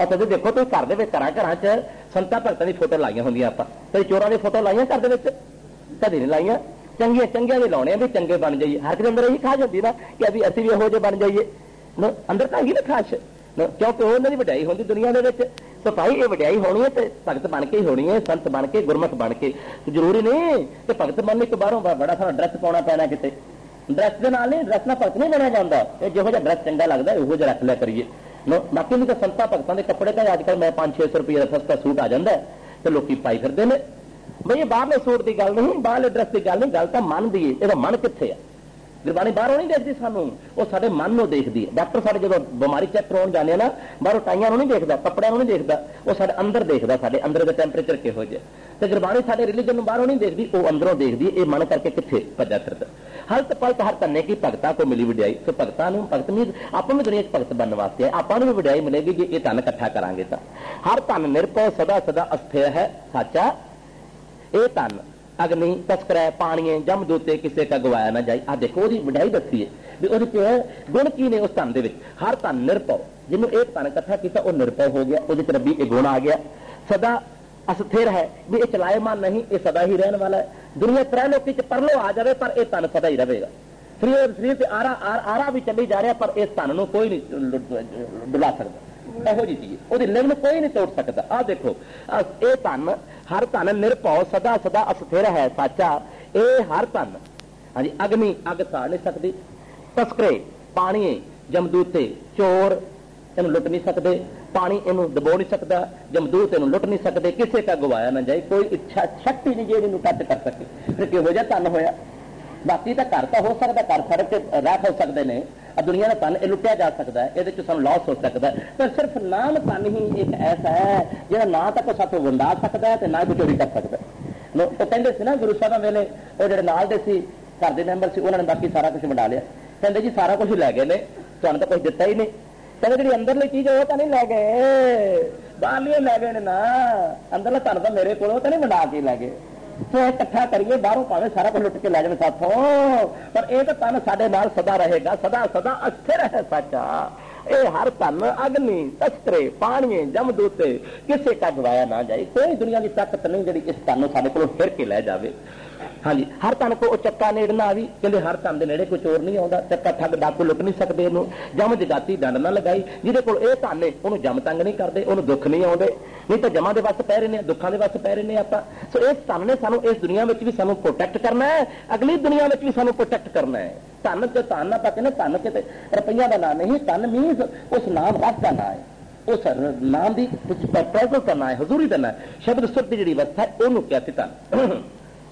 ਤੁਸੀਂ ਦੇਖੋ, ਤੁਸੀਂ ਘਰ ਦੇ ਵਿੱਚ ਘਰਾਂ 'ਚ ਸੰਤਾਂ ਭਗਤਾਂ ਦੀ ਫੋਟੋ ਲਾਈਆਂ ਹੁੰਦੀਆਂ, ਆਪਾਂ ਕਦੇ ਚੋਰਾਂ ਦੀ ਫੋਟੋ ਲਾਈਆਂ ਘਰ ਦੇ ਵਿੱਚ? ਕਦੇ ਨਹੀਂ ਲਾਈਆਂ। ਚੰਗੀਆਂ ਦੇ ਲਾਉਣੇ ਵੀ ਚੰਗੇ ਬਣ ਜਾਈਏ। ਹਰ ਕਿਸੇ ਅੰਦਰ ਇਹੀ ਖਾਸ਼ ਹੁੰਦੀ ਨਾ ਕਿ ਅਸੀਂ ਵੀ ਇਹੋ ਜਿਹੇ ਬਣ ਜਾਈਏ। ਅੰਦਰ ਤਾਂ ਹੈਗੀ ਨਾ ਖਾਸ਼, ਕਿਉਂਕਿ ਉਹਨਾਂ ਦੀ ਵਡਿਆਈ ਹੁੰਦੀ ਦੁਨੀਆ ਦੇ ਵਿੱਚ। ਤਾਂ ਭਾਈ ਇਹ ਵਡਿਆਈ ਹੋਣੀ ਹੈ ਤੇ ਭਗਤ ਬਣ ਕੇ ਹੀ ਹੋਣੀ ਹੈ, ਸੰਤ ਬਣ ਕੇ, ਗੁਰਮੁਖ ਬਣ ਕੇ। ਜ਼ਰੂਰੀ ਨਹੀਂ ਤੇ ਭਗਤ ਬਣਨੇ ਤੋਂ ਬਾਹਰੋਂ ਬੜਾ ਸਾਰਾ ਡਰੈਸ ਪਾਉਣਾ ਪੈਣਾ ਕਿਤੇ। ਡਰੈਸ ਦੇ ਨਾਲ ਨਹੀਂ, ਡਰੈਸ ਨਾਲ ਭਗਤ ਨਹੀਂ ਬਣਿਆ ਜਾਂਦਾ। ਇਹ ਜਿਹੋ ਜਿਹਾ ਡਰੈਸ ਚੰਗਾ ਲੱਗਦਾ ਇਹੋ ਜਿਹਾ ਰੱਖ ਲਿਆ ਕਰੀਏ। ਬਾਕੀ ਨਹੀਂ ਤਾਂ ਸੰਤਾਂ ਭਗਤਾਂ ਦੇ ਕੱਪੜੇ ਤਾਂ ਅੱਜ ਕੱਲ੍ਹ ਮੈਂ 500-600 ਰੁਪਏ ਦਾ ਸਸਤਾ ਸੂਟ ਆ ਜਾਂਦਾ ਤੇ ਲੋਕੀ ਪਾਈ ਫਿਰਦੇ ਨੇ। ਬਈ ਇਹ ਬਾਹਰਲੇ ਸੂਟ ਦੀ ਗੱਲ ਨਹੀਂ, ਬਾਹਰਲੇ ਡਰੈਸ ਦੀ ਗੱਲ ਨਹੀਂ, ਗੱਲ ਤਾਂ ਮਨ ਦੀ ਹੈ। ਇਹਦਾ ਮਨ ਕਿੱਥੇ ਆ? ਗੁਰਬਾਣੀ ਬਾਹਰੋਂ ਨਹੀਂ ਦੇਖਦੀ ਸਾਨੂੰ, ਉਹ ਸਾਡੇ ਮਨ ਨੂੰ ਦੇਖਦੀ ਹੈ। ਡਾਕਟਰ ਸਾਡੇ ਜਦੋਂ ਬਿਮਾਰੀ ਚੈੱਕ ਕਰਾਉਣ ਜਾਂਦੇ ਆ ਨਾ, ਬਾਹਰੋਂ ਟਾਈਆਂ ਨੂੰ ਨਹੀਂ ਦੇਖਦਾ, ਕੱਪੜਿਆਂ ਨੂੰ ਨਹੀਂ ਦੇਖਦਾ, ਉਹ ਸਾਡੇ ਅੰਦਰ ਦੇਖਦਾ, ਸਾਡੇ ਅੰਦਰ ਦਾ ਟੈਂਪਰੇਚਰ ਕਿਹੋ ਜਿਹਾ। ਤੇ ਗੁਰਬਾਣੀ ਸਾਡੇ ਰਿਲੀਜਨ ਨੂੰ ਬਾਹਰੋਂ ਨਹੀਂ ਦੇਖਦੀ, ਉਹ ਅੰਦਰੋਂ ਦੇਖਦੀ। ਇਹ ਮਨ ਕਰਕੇ ਕਿੱਥੇ ਭੱਜਾ ਫਿਰਦਾ। ਹਲਤ ਪਲਤ ਹਰ ਤੰਨੇ ਕੀ ਭਗਤਾਂ ਕੋ ਮਿਲੀ ਵਡਿਆਈ। ਸੋ ਭਗਤਾਂ ਨੂੰ ਭਗਤ ਨਹੀਂ, ਆਪਾਂ ਵੀ ਦੁਨੀਆ 'ਚ ਭਗਤ ਬਣਨ ਵਾਸਤੇ ਆਪਾਂ ਨੂੰ ਵੀ ਵਡਿਆਈ ਮਿਲੇਗੀ ਜੇ ਇਹ ਧਨ ਇਕੱਠਾ ਕਰਾਂਗੇ ਤਾਂ। ਹਰ ਧਨ ਨਿਰਭਉ ਸਦਾ ਸਦਾ ਅਸਥਿਰ ਹੈ ਸਾਚਾ, ਇਹ ਧਨ ਅਗਨੀ ਤਸਕਰੈ ਪਾਣੀਏ ਜਮ ਦੂਤੇ ਕਿਸੇ ਕਾ ਗਵਾਇਆ ਨਾ ਜਾਏ। ਆ ਦੇਖੋ ਉਹਦੀ ਵਡਿਆਈ ਦੱਸੀ ਹੈ ਵੀ ਉਹਦੇ ਚ ਗੁਣ ਕੀ ਨੇ ਉਸ ਧਨ ਦੇ ਵਿੱਚ। ਹਰ ਧਨ ਨਿਰਭਉ, ਜਿਹਨੂੰ ਇੱਕ ਧਨ ਇਕੱਠਾ ਕੀਤਾ ਉਹ ਨਿਰਭਉ ਹੋ ਗਿਆ, ਉਹਦੇ ਚ ਰੱਬੀ ਇਹ ਗੁਣ ਆ ਗਿਆ। ਸਦਾ ਅਸਥਿਰ ਹੈ ਵੀ ਇਹ ਚਲਾਇਮਾਨ ਨਹੀਂ, ਇਹ ਸਦਾ ਹੀ ਰਹਿਣ ਵਾਲਾ ਹੈ। ਦੁਨੀਆ ਤ੍ਰੈਲੋਕੀ ਚ ਪਰਲੋ ਆ ਜਾਵੇ ਪਰ ਇਹ ਧਨ ਸਦਾ ਹੀ ਰਹੇਗਾ। ਸਰੀਰ ਤੇ ਆਰਾ ਵੀ ਚੱਲੀ ਜਾ ਰਿਹਾ ਪਰ ਇਸ ਧਨ ਨੂੰ ਕੋਈ ਨਹੀਂ ਡੁਲਾ ਸਕਦਾ। ਇਹੋ ਜਿਹੀ ਚੀਜ਼ ਉਹਦੀ ਲਿਵ ਨੂੰ ਕੋਈ ਨਹੀਂ ਤੋੜ ਸਕਦਾ। ਆਹ ਦੇਖੋ ਇਹ ਧਨ, ਹਰ ਧਨ ਨਿਰਭਉ ਸਦਾ ਸਦਾ ਅਸਥਿਰ ਹੈ ਸਾਚਾ, ਇਹ ਹਰ ਧਨ। ਹਾਂਜੀ, ਅਗਨੀ ਅੱਗ ਸਾੜ ਨਹੀਂ ਸਕਦੀ, ਤਸਕਰੇ ਪਾਣੀ ਜਮਦੂਤੇ ਚੋਰ ਇਹਨੂੰ ਲੁੱਟ ਨਹੀਂ ਸਕਦੇ, ਪਾਣੀ ਇਹਨੂੰ ਦਬੋ ਨਹੀਂ ਸਕਦਾ, ਜਮਦੂਤ ਇਹਨੂੰ ਲੁੱਟ ਨਹੀਂ ਸਕਦੇ, ਕਿਸੇ ਕਾ ਗਵਾਇਆ ਨਾ ਜਾਏ। ਕੋਈ ਇੱਛਾ ਸ਼ਕਤੀ ਨਹੀਂ ਜਿਹੜੀ ਇਹਨੂੰ ਟੱਚ ਕਰ ਸਕੇ। ਫਿਰ ਕਿਹੋ ਜਿਹਾ ਧਨ ਹੋਇਆ। ਬਾਕੀ ਤਾਂ ਘਰ ਤਾਂ ਹੋ ਸਕਦਾ, ਘਰ ਛੱਡ ਕੇ ਰਾਖ ਹੋ ਸਕਦੇ ਨੇ, ਦੁਨੀਆ ਦਾ ਧਨ ਇਹ ਲੁੱਟਿਆ ਜਾ ਸਕਦਾ ਹੈ, ਇਹਦੇ ਚ ਸਾਨੂੰ ਲਾਸ ਹੋ ਸਕਦਾ। ਪਰ ਸਿਰਫ ਨਾਮ ਧਨ ਹੀ ਇੱਕ ਐਸਾ ਹੈ ਜਿਹੜਾ ਨਾ ਤਾਂ ਕੋਈ ਸਾਥੋਂ ਵੰਡਾ ਸਕਦਾ ਹੈ ਤੇ ਨਾ ਕੋਈ ਚੋਰੀ ਕਰ ਸਕਦਾ। ਉਹ ਕਹਿੰਦੇ ਸੀ ਨਾ ਗੁਰੂ ਸਾਹਿਬਾਂ ਵੇਲੇ, ਉਹ ਜਿਹੜੇ ਨਾਲ ਦੇ ਸੀ ਘਰ ਦੇ ਮੈਂਬਰ ਸੀ, ਉਹਨਾਂ ਨੇ ਬਾਕੀ ਸਾਰਾ ਕੁਝ ਵੰਡਾ ਲਿਆ। ਕਹਿੰਦੇ ਜੀ ਸਾਰਾ ਕੁਝ ਲੈ ਗਏ ਨੇ, ਤੁਹਾਨੂੰ ਤਾਂ ਕੁਝ ਦਿੱਤਾ ਹੀ ਨਹੀਂ। ਕਹਿੰਦੇ ਜਿਹੜੀ ਅੰਦਰਲੀ ਚੀਜ਼ ਉਹ ਤਾਂ ਨਹੀਂ ਲੈ ਗਏ, ਬਾਹਰਲੀਆਂ ਲੈ ਗਏ ਨੇ ਨਾ। ਅੰਦਰਲਾ ਧਨ ਤਾਂ ਮੇਰੇ ਕੋਲ, ਉਹ ਤਾਂ ਨਹੀਂ ਵੰਡਾ ਕੇ ਲੈ ਗਏ। ਇਕੱਠਾ ਕਰੀਏ, ਬਾਹਰੋਂ ਭਾਵੇਂ ਸਾਰਾ ਕੁਝ ਲੁੱਟ ਕੇ ਲੈ ਜਾਣ ਸਾਥੋਂ, ਪਰ ਇਹ ਤਾਂ ਧਨ ਸਾਡੇ ਨਾਲ ਸਦਾ ਰਹੇਗਾ, ਸਦਾ ਸਦਾ ਅਸਥਿਰ ਹੈ ਸਾਚਾ। ਇਹ ਹਰ ਧਨ ਅਗਨੀ ਤਸਕਰੇ ਪਾਣੀਏ ਜਮਦੂਤੇ ਕਿਸੇ ਕਾ ਗਵਾਇਆ ਨਾ ਜਾਏ। ਕੋਈ ਦੁਨੀਆ ਦੀ ਤਾਕਤ ਨਹੀਂ ਜਿਹੜੀ ਇਸ ਧਨ ਨੂੰ ਸਾਡੇ ਕੋਲੋਂ ਫਿਰ ਕੇ ਲੈ ਜਾਵੇ। ਹਾਂਜੀ, ਹਰ ਧਨ ਕੋ ਉਹ ਚੱਕਾ ਨੇੜੇ ਨਾ ਆਵੀ। ਕਹਿੰਦੇ ਹਰ ਧਨ ਦੇ ਨੇੜੇ ਕੋਈ ਚੋਰ ਨਹੀਂ ਆਉਂਦਾ, ਚੱਕਾ ਠੱਗ ਡਾਕੂ ਲੁੱਟ ਨਹੀਂ ਸਕਦੇ ਇਹਨੂੰ। ਜਮ ਜਗਾਤੀ ਦੰਡ ਨਾ ਲਗਾਈ। ਜਿਹਦੇ ਕੋਲ ਇਹ ਧਨ ਨੇ ਉਹਨੂੰ ਜਮ ਤੰਗ ਨਹੀਂ ਕਰਦੇ, ਉਹਨੂੰ ਦੁੱਖ ਨਹੀਂ ਆਉਂਦੇ। ਨਹੀਂ ਤਾਂ ਜਮਾਂ ਦੇ ਵੱਸ ਪੈ ਰਹੇ ਨੇ, ਦੁੱਖਾਂ ਦੇ ਵੱਸ ਪੈ ਰਹੇ ਨੇ ਆਪਾਂ। ਸੋ ਇਸ ਧਨ ਨੇ ਸਾਨੂੰ ਇਸ ਦੁਨੀਆ ਵਿੱਚ ਵੀ ਸਾਨੂੰ ਪ੍ਰੋਟੈਕਟ ਕਰਨਾ ਹੈ, ਅਗਲੀ ਦੁਨੀਆ ਵਿੱਚ ਵੀ ਸਾਨੂੰ ਪ੍ਰੋਟੈਕਟ ਕਰਨਾ ਹੈ। ਧਨ ਤੇ ਧਨ ਆਪਾਂ ਕਹਿੰਦੇ, ਧਨ ਕਿਤੇ ਰੁਪਈਆ ਦਾ ਨਾਂ ਨਹੀਂ, ਧਨ ਮੀਨਸ ਉਸ ਨਾਮ ਰੱਬ ਦਾ ਨਾਂ ਹੈ, ਉਸ ਨਾਮ ਦੀ ਪ੍ਰੈਜ਼ੈਂਸ ਦਾ ਨਾਂ ਹੈ, ਹਜ਼ੂਰੀ ਦਾ ਨਾਂ ਹੈ। ਸ਼ਬਦ ਸੁਰ ਦੀ ਜਿਹੜੀ ਅਵਸਥਾ ਹੈ ਉਹਨੂੰ ਕਿਹਾ ਸੀ ਧਨ।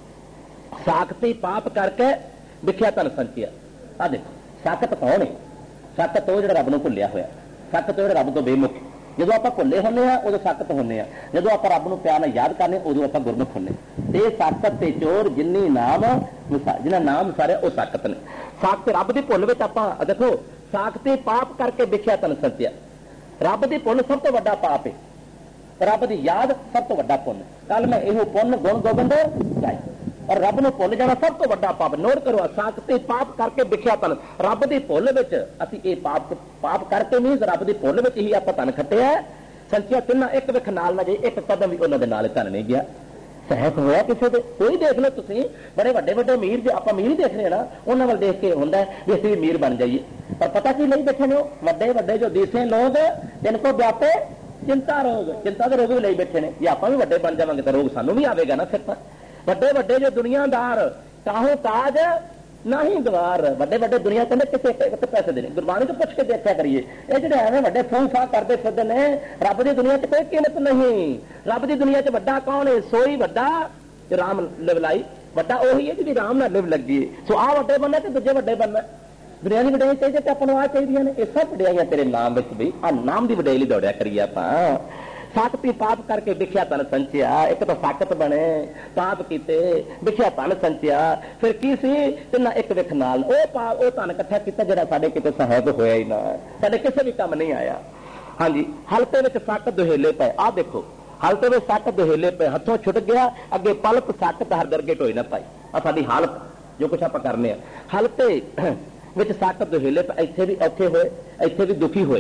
ਸਾਖਤੀ ਪਾਪ ਕਰਕੇ ਵਿਖਿਆ ਧਨ ਸੰਚਿਆ। ਆ ਦੇਖੋ ਸਾਖਤ ਕੌਣ ਹੈ? ਸਾਖਤ ਉਹ ਜਿਹੜਾ ਰੱਬ ਨੂੰ ਭੁੱਲਿਆ ਹੋਇਆ, ਸਾਖਤ ਜਿਹੜਾ ਰੱਬ ਤੋਂ ਬੇਮੁਖ। ਜਦੋਂ ਆਪਾਂ ਭੁੱਲੇ ਹੁੰਦੇ ਆ ਉਦੋਂ ਸਾਖਤ ਹੁੰਦੇ ਆ, ਜਦੋਂ ਆਪਾਂ ਰੱਬ ਨੂੰ ਪਿਆਰ ਨਾਲ ਯਾਦ ਕਰਨੇ ਉਦੋਂ ਆਪਾਂ ਗੁਰਮੁਖ ਹੁੰਦੇ। ਤੇ ਸਾਖਤ ਤੇ ਚੋਰ ਜਿੰਨੀ ਨਾਮ ਜਿਹਨਾਂ ਨਾਮ ਸਾਰੇ ਉਹ ਸਾਖਤ ਨੇ। ਸਾਖਤ ਰੱਬ ਦੀ ਭੁੱਲ ਵਿੱਚ ਆਪਾਂ ਦੇਖੋ, ਸਾਖਤੀ ਪਾਪ ਕਰਕੇ ਵਿਖਿਆ ਧਨ ਸੰਚਿਆ। ਰੱਬ ਦੀ ਭੁੱਲ ਸਭ ਤੋਂ ਵੱਡਾ ਪਾਪ ਹੈ, ਰੱਬ ਦੀ ਯਾਦ ਸਭ ਤੋਂ ਵੱਡਾ ਪੁੰਨ। ਕੱਲ ਮੈਂ ਇਹੋ ਪੁੰਨ ਗੁਣ ਗੋਬਿੰਦ ਗਾਏ, ਔਰ ਰੱਬ ਨੂੰ ਭੁੱਲ ਜਾਣਾ ਸਭ ਤੋਂ ਵੱਡਾ ਪਾਪ। ਨੋਟ ਕਰੋ, ਸਾਖਤੀ ਪਾਪ ਕਰਕੇ ਵਿਖਿਆ ਧਨ। ਰੱਬ ਦੀ ਭੁੱਲ ਵਿੱਚ ਅਸੀਂ ਇਹ ਪਾਪ ਕਰਕੇ ਨਹੀਂ, ਰੱਬ ਦੀ ਭੁੱਲ ਵਿੱਚ ਹੀ ਆਪਾਂ ਧਨ ਖੱਟਿਆ ਸੰਚਿਆ। ਤਿੰਨਾਂ ਇੱਕ ਵਿਖ ਨਾਲ ਨਾ ਜੇ, ਇੱਕ ਕਦਮ ਵੀ ਉਹਨਾਂ ਦੇ ਨਾਲ ਧਨ ਨਹੀਂ ਗਿਆ। ਸਹਿਤ ਹੋਇਆ ਕਿਸੇ ਦੇ? ਕੋਈ ਦੇਖ ਲਓ ਤੁਸੀਂ, ਬੜੇ ਵੱਡੇ ਵੱਡੇ ਅਮੀਰ, ਜੇ ਆਪਾਂ ਅਮੀਰ ਦੇਖ ਰਹੇ ਨਾ, ਉਹਨਾਂ ਵੱਲ ਦੇਖ ਕੇ ਹੁੰਦਾ ਵੀ ਅਸੀਂ ਵੀ ਅਮੀਰ ਬਣ ਜਾਈਏ। ਪਰ ਪਤਾ ਕੀ ਨਹੀਂ ਬੈਠੇ ਨੇ ਉਹ ਵੱਡੇ ਵੱਡੇ ਜੋ ਦੀਸੇ ਲੋਕ, ਜਿਨ ਕੋ ਵਿਆਪੇ ਚਿੰਤਾ ਰੋਗ, ਚਿੰਤਾ ਦੇ ਰੋਗ ਵੀ ਲਈ ਬੈਠੇ ਨੇ। ਜੇ ਆਪਾਂ ਵੀ ਵੱਡੇ ਬਣ ਜਾਵਾਂਗੇ ਤਾਂ ਰੋਗ ਸਾਨੂੰ ਵੀ ਆਵੇਗਾ ਨਾ। ਫਿਰ ਤਾਂ ਵੱਡੇ ਵੱਡੇ ਜੋ ਦੁਨੀਆਦਾਰ ਕਾਹੋਂ ਤਾਜ ਨਹੀਂ ਦਵਾਰ, ਵੱਡੇ ਵੱਡੇ ਦੁਨੀਆ ਕਹਿੰਦੇ ਕਿਸੇ ਪੈਸੇ ਦੇ ਨੇ। ਗੁਰਬਾਣੀ ਤੋਂ ਪੁੱਛ ਕੇ ਦੇਖਿਆ ਕਰੀਏ, ਇਹ ਜਿਹੜੇ ਐਵੇਂ ਵੱਡੇ ਫੂਫਾ ਕਰਦੇ ਫਿਰਦੇ ਨੇ, ਰੱਬ ਦੀ ਦੁਨੀਆ 'ਚ ਕੋਈ ਕੀਮਤ ਨਹੀਂ। ਰੱਬ ਦੀ ਦੁਨੀਆ 'ਚ ਵੱਡਾ ਕੌਣ ਹੈ? ਸੋਈ ਵੱਡਾ ਰਾਮ ਲਿਵ ਲਾਈ, ਵੱਡਾ ਉਹੀ ਹੈ ਜਿਹੜੀ ਰਾਮ ਨਾਲ ਲਿਵ ਲੱਗੀ। ਸੋ ਆਹ ਵੱਡੇ ਬਣਨਾ ਤੇ ਦੂਜੇ ਵੱਡੇ ਬਣਨਾ। ਦੁਨੀਆ ਦੀ ਵਡਿਆਈ ਚਾਹੀਦੀ ਤੇ ਆਪਾਂ ਨੂੰ ਆਹ ਚਾਹੀਦੀਆਂ ਨੇ। ਇਹ ਸਭ ਵਡਿਆਈਆਂ ਤੇਰੇ ਨਾਮ ਵਿੱਚ ਵੀ, ਆਹ ਨਾਮ ਦੀ ਵਡਿਆਈ ਲਈ ਦੌੜਿਆ ਕਰੀਏ ਆਪਾਂ। ਸਾਖਤੀ ਪਾਪ ਕਰਕੇ ਵਿਖਿਆ ਧਨ ਸੰਚਿਆ। ਇੱਕ ਤਾਂ ਸਾਖਤ ਬਣੇ, ਪਾਪ ਕੀਤੇ, ਵਿਖਿਆ ਧਨ ਸੰਚਿਆ। ਫਿਰ ਕੀ ਸੀ? ਤਿੰਨਾਂ ਇੱਕ ਵਿਖ ਨਾਲ ਉਹ ਧਨ ਇਕੱਠਾ ਕੀਤਾ ਜਿਹੜਾ ਸਾਡੇ ਕਿਤੇ ਸਹਾਇਕ ਹੋਇਆ ਹੀ ਨਾ, ਸਾਡੇ ਕਿਸੇ ਵੀ ਕੰਮ ਨਹੀਂ ਆਇਆ। ਹਾਂਜੀ, ਹਲਕੇ ਵਿੱਚ ਸੱਟ ਦੁਹੇਲੇ ਪਏ। ਆਹ ਦੇਖੋ, ਹਲਕੇ ਵਿੱਚ ਸੱਟ ਦੁਹੇਲੇ ਪਏ, ਹੱਥੋਂ ਛੁੱਟ ਗਿਆ, ਅੱਗੇ ਪਲਕ ਸੱਟ ਤਾਂ ਹਰ ਦਰਗੇ ਢੋਈ ਨਾ ਪਾਈ। ਆ ਸਾਡੀ ਹਾਲਤ ਜੋ ਕੁਛ ਆਪਾਂ ਕਰਨੇ ਆ। ਹਲਕੇ ਵਿੱਚ ਸੱਟ ਦੁਹੇਲੇ ਪਏ, ਇੱਥੇ ਵੀ ਔਖੇ ਹੋਏ, ਇੱਥੇ ਵੀ ਦੁਖੀ ਹੋਏ।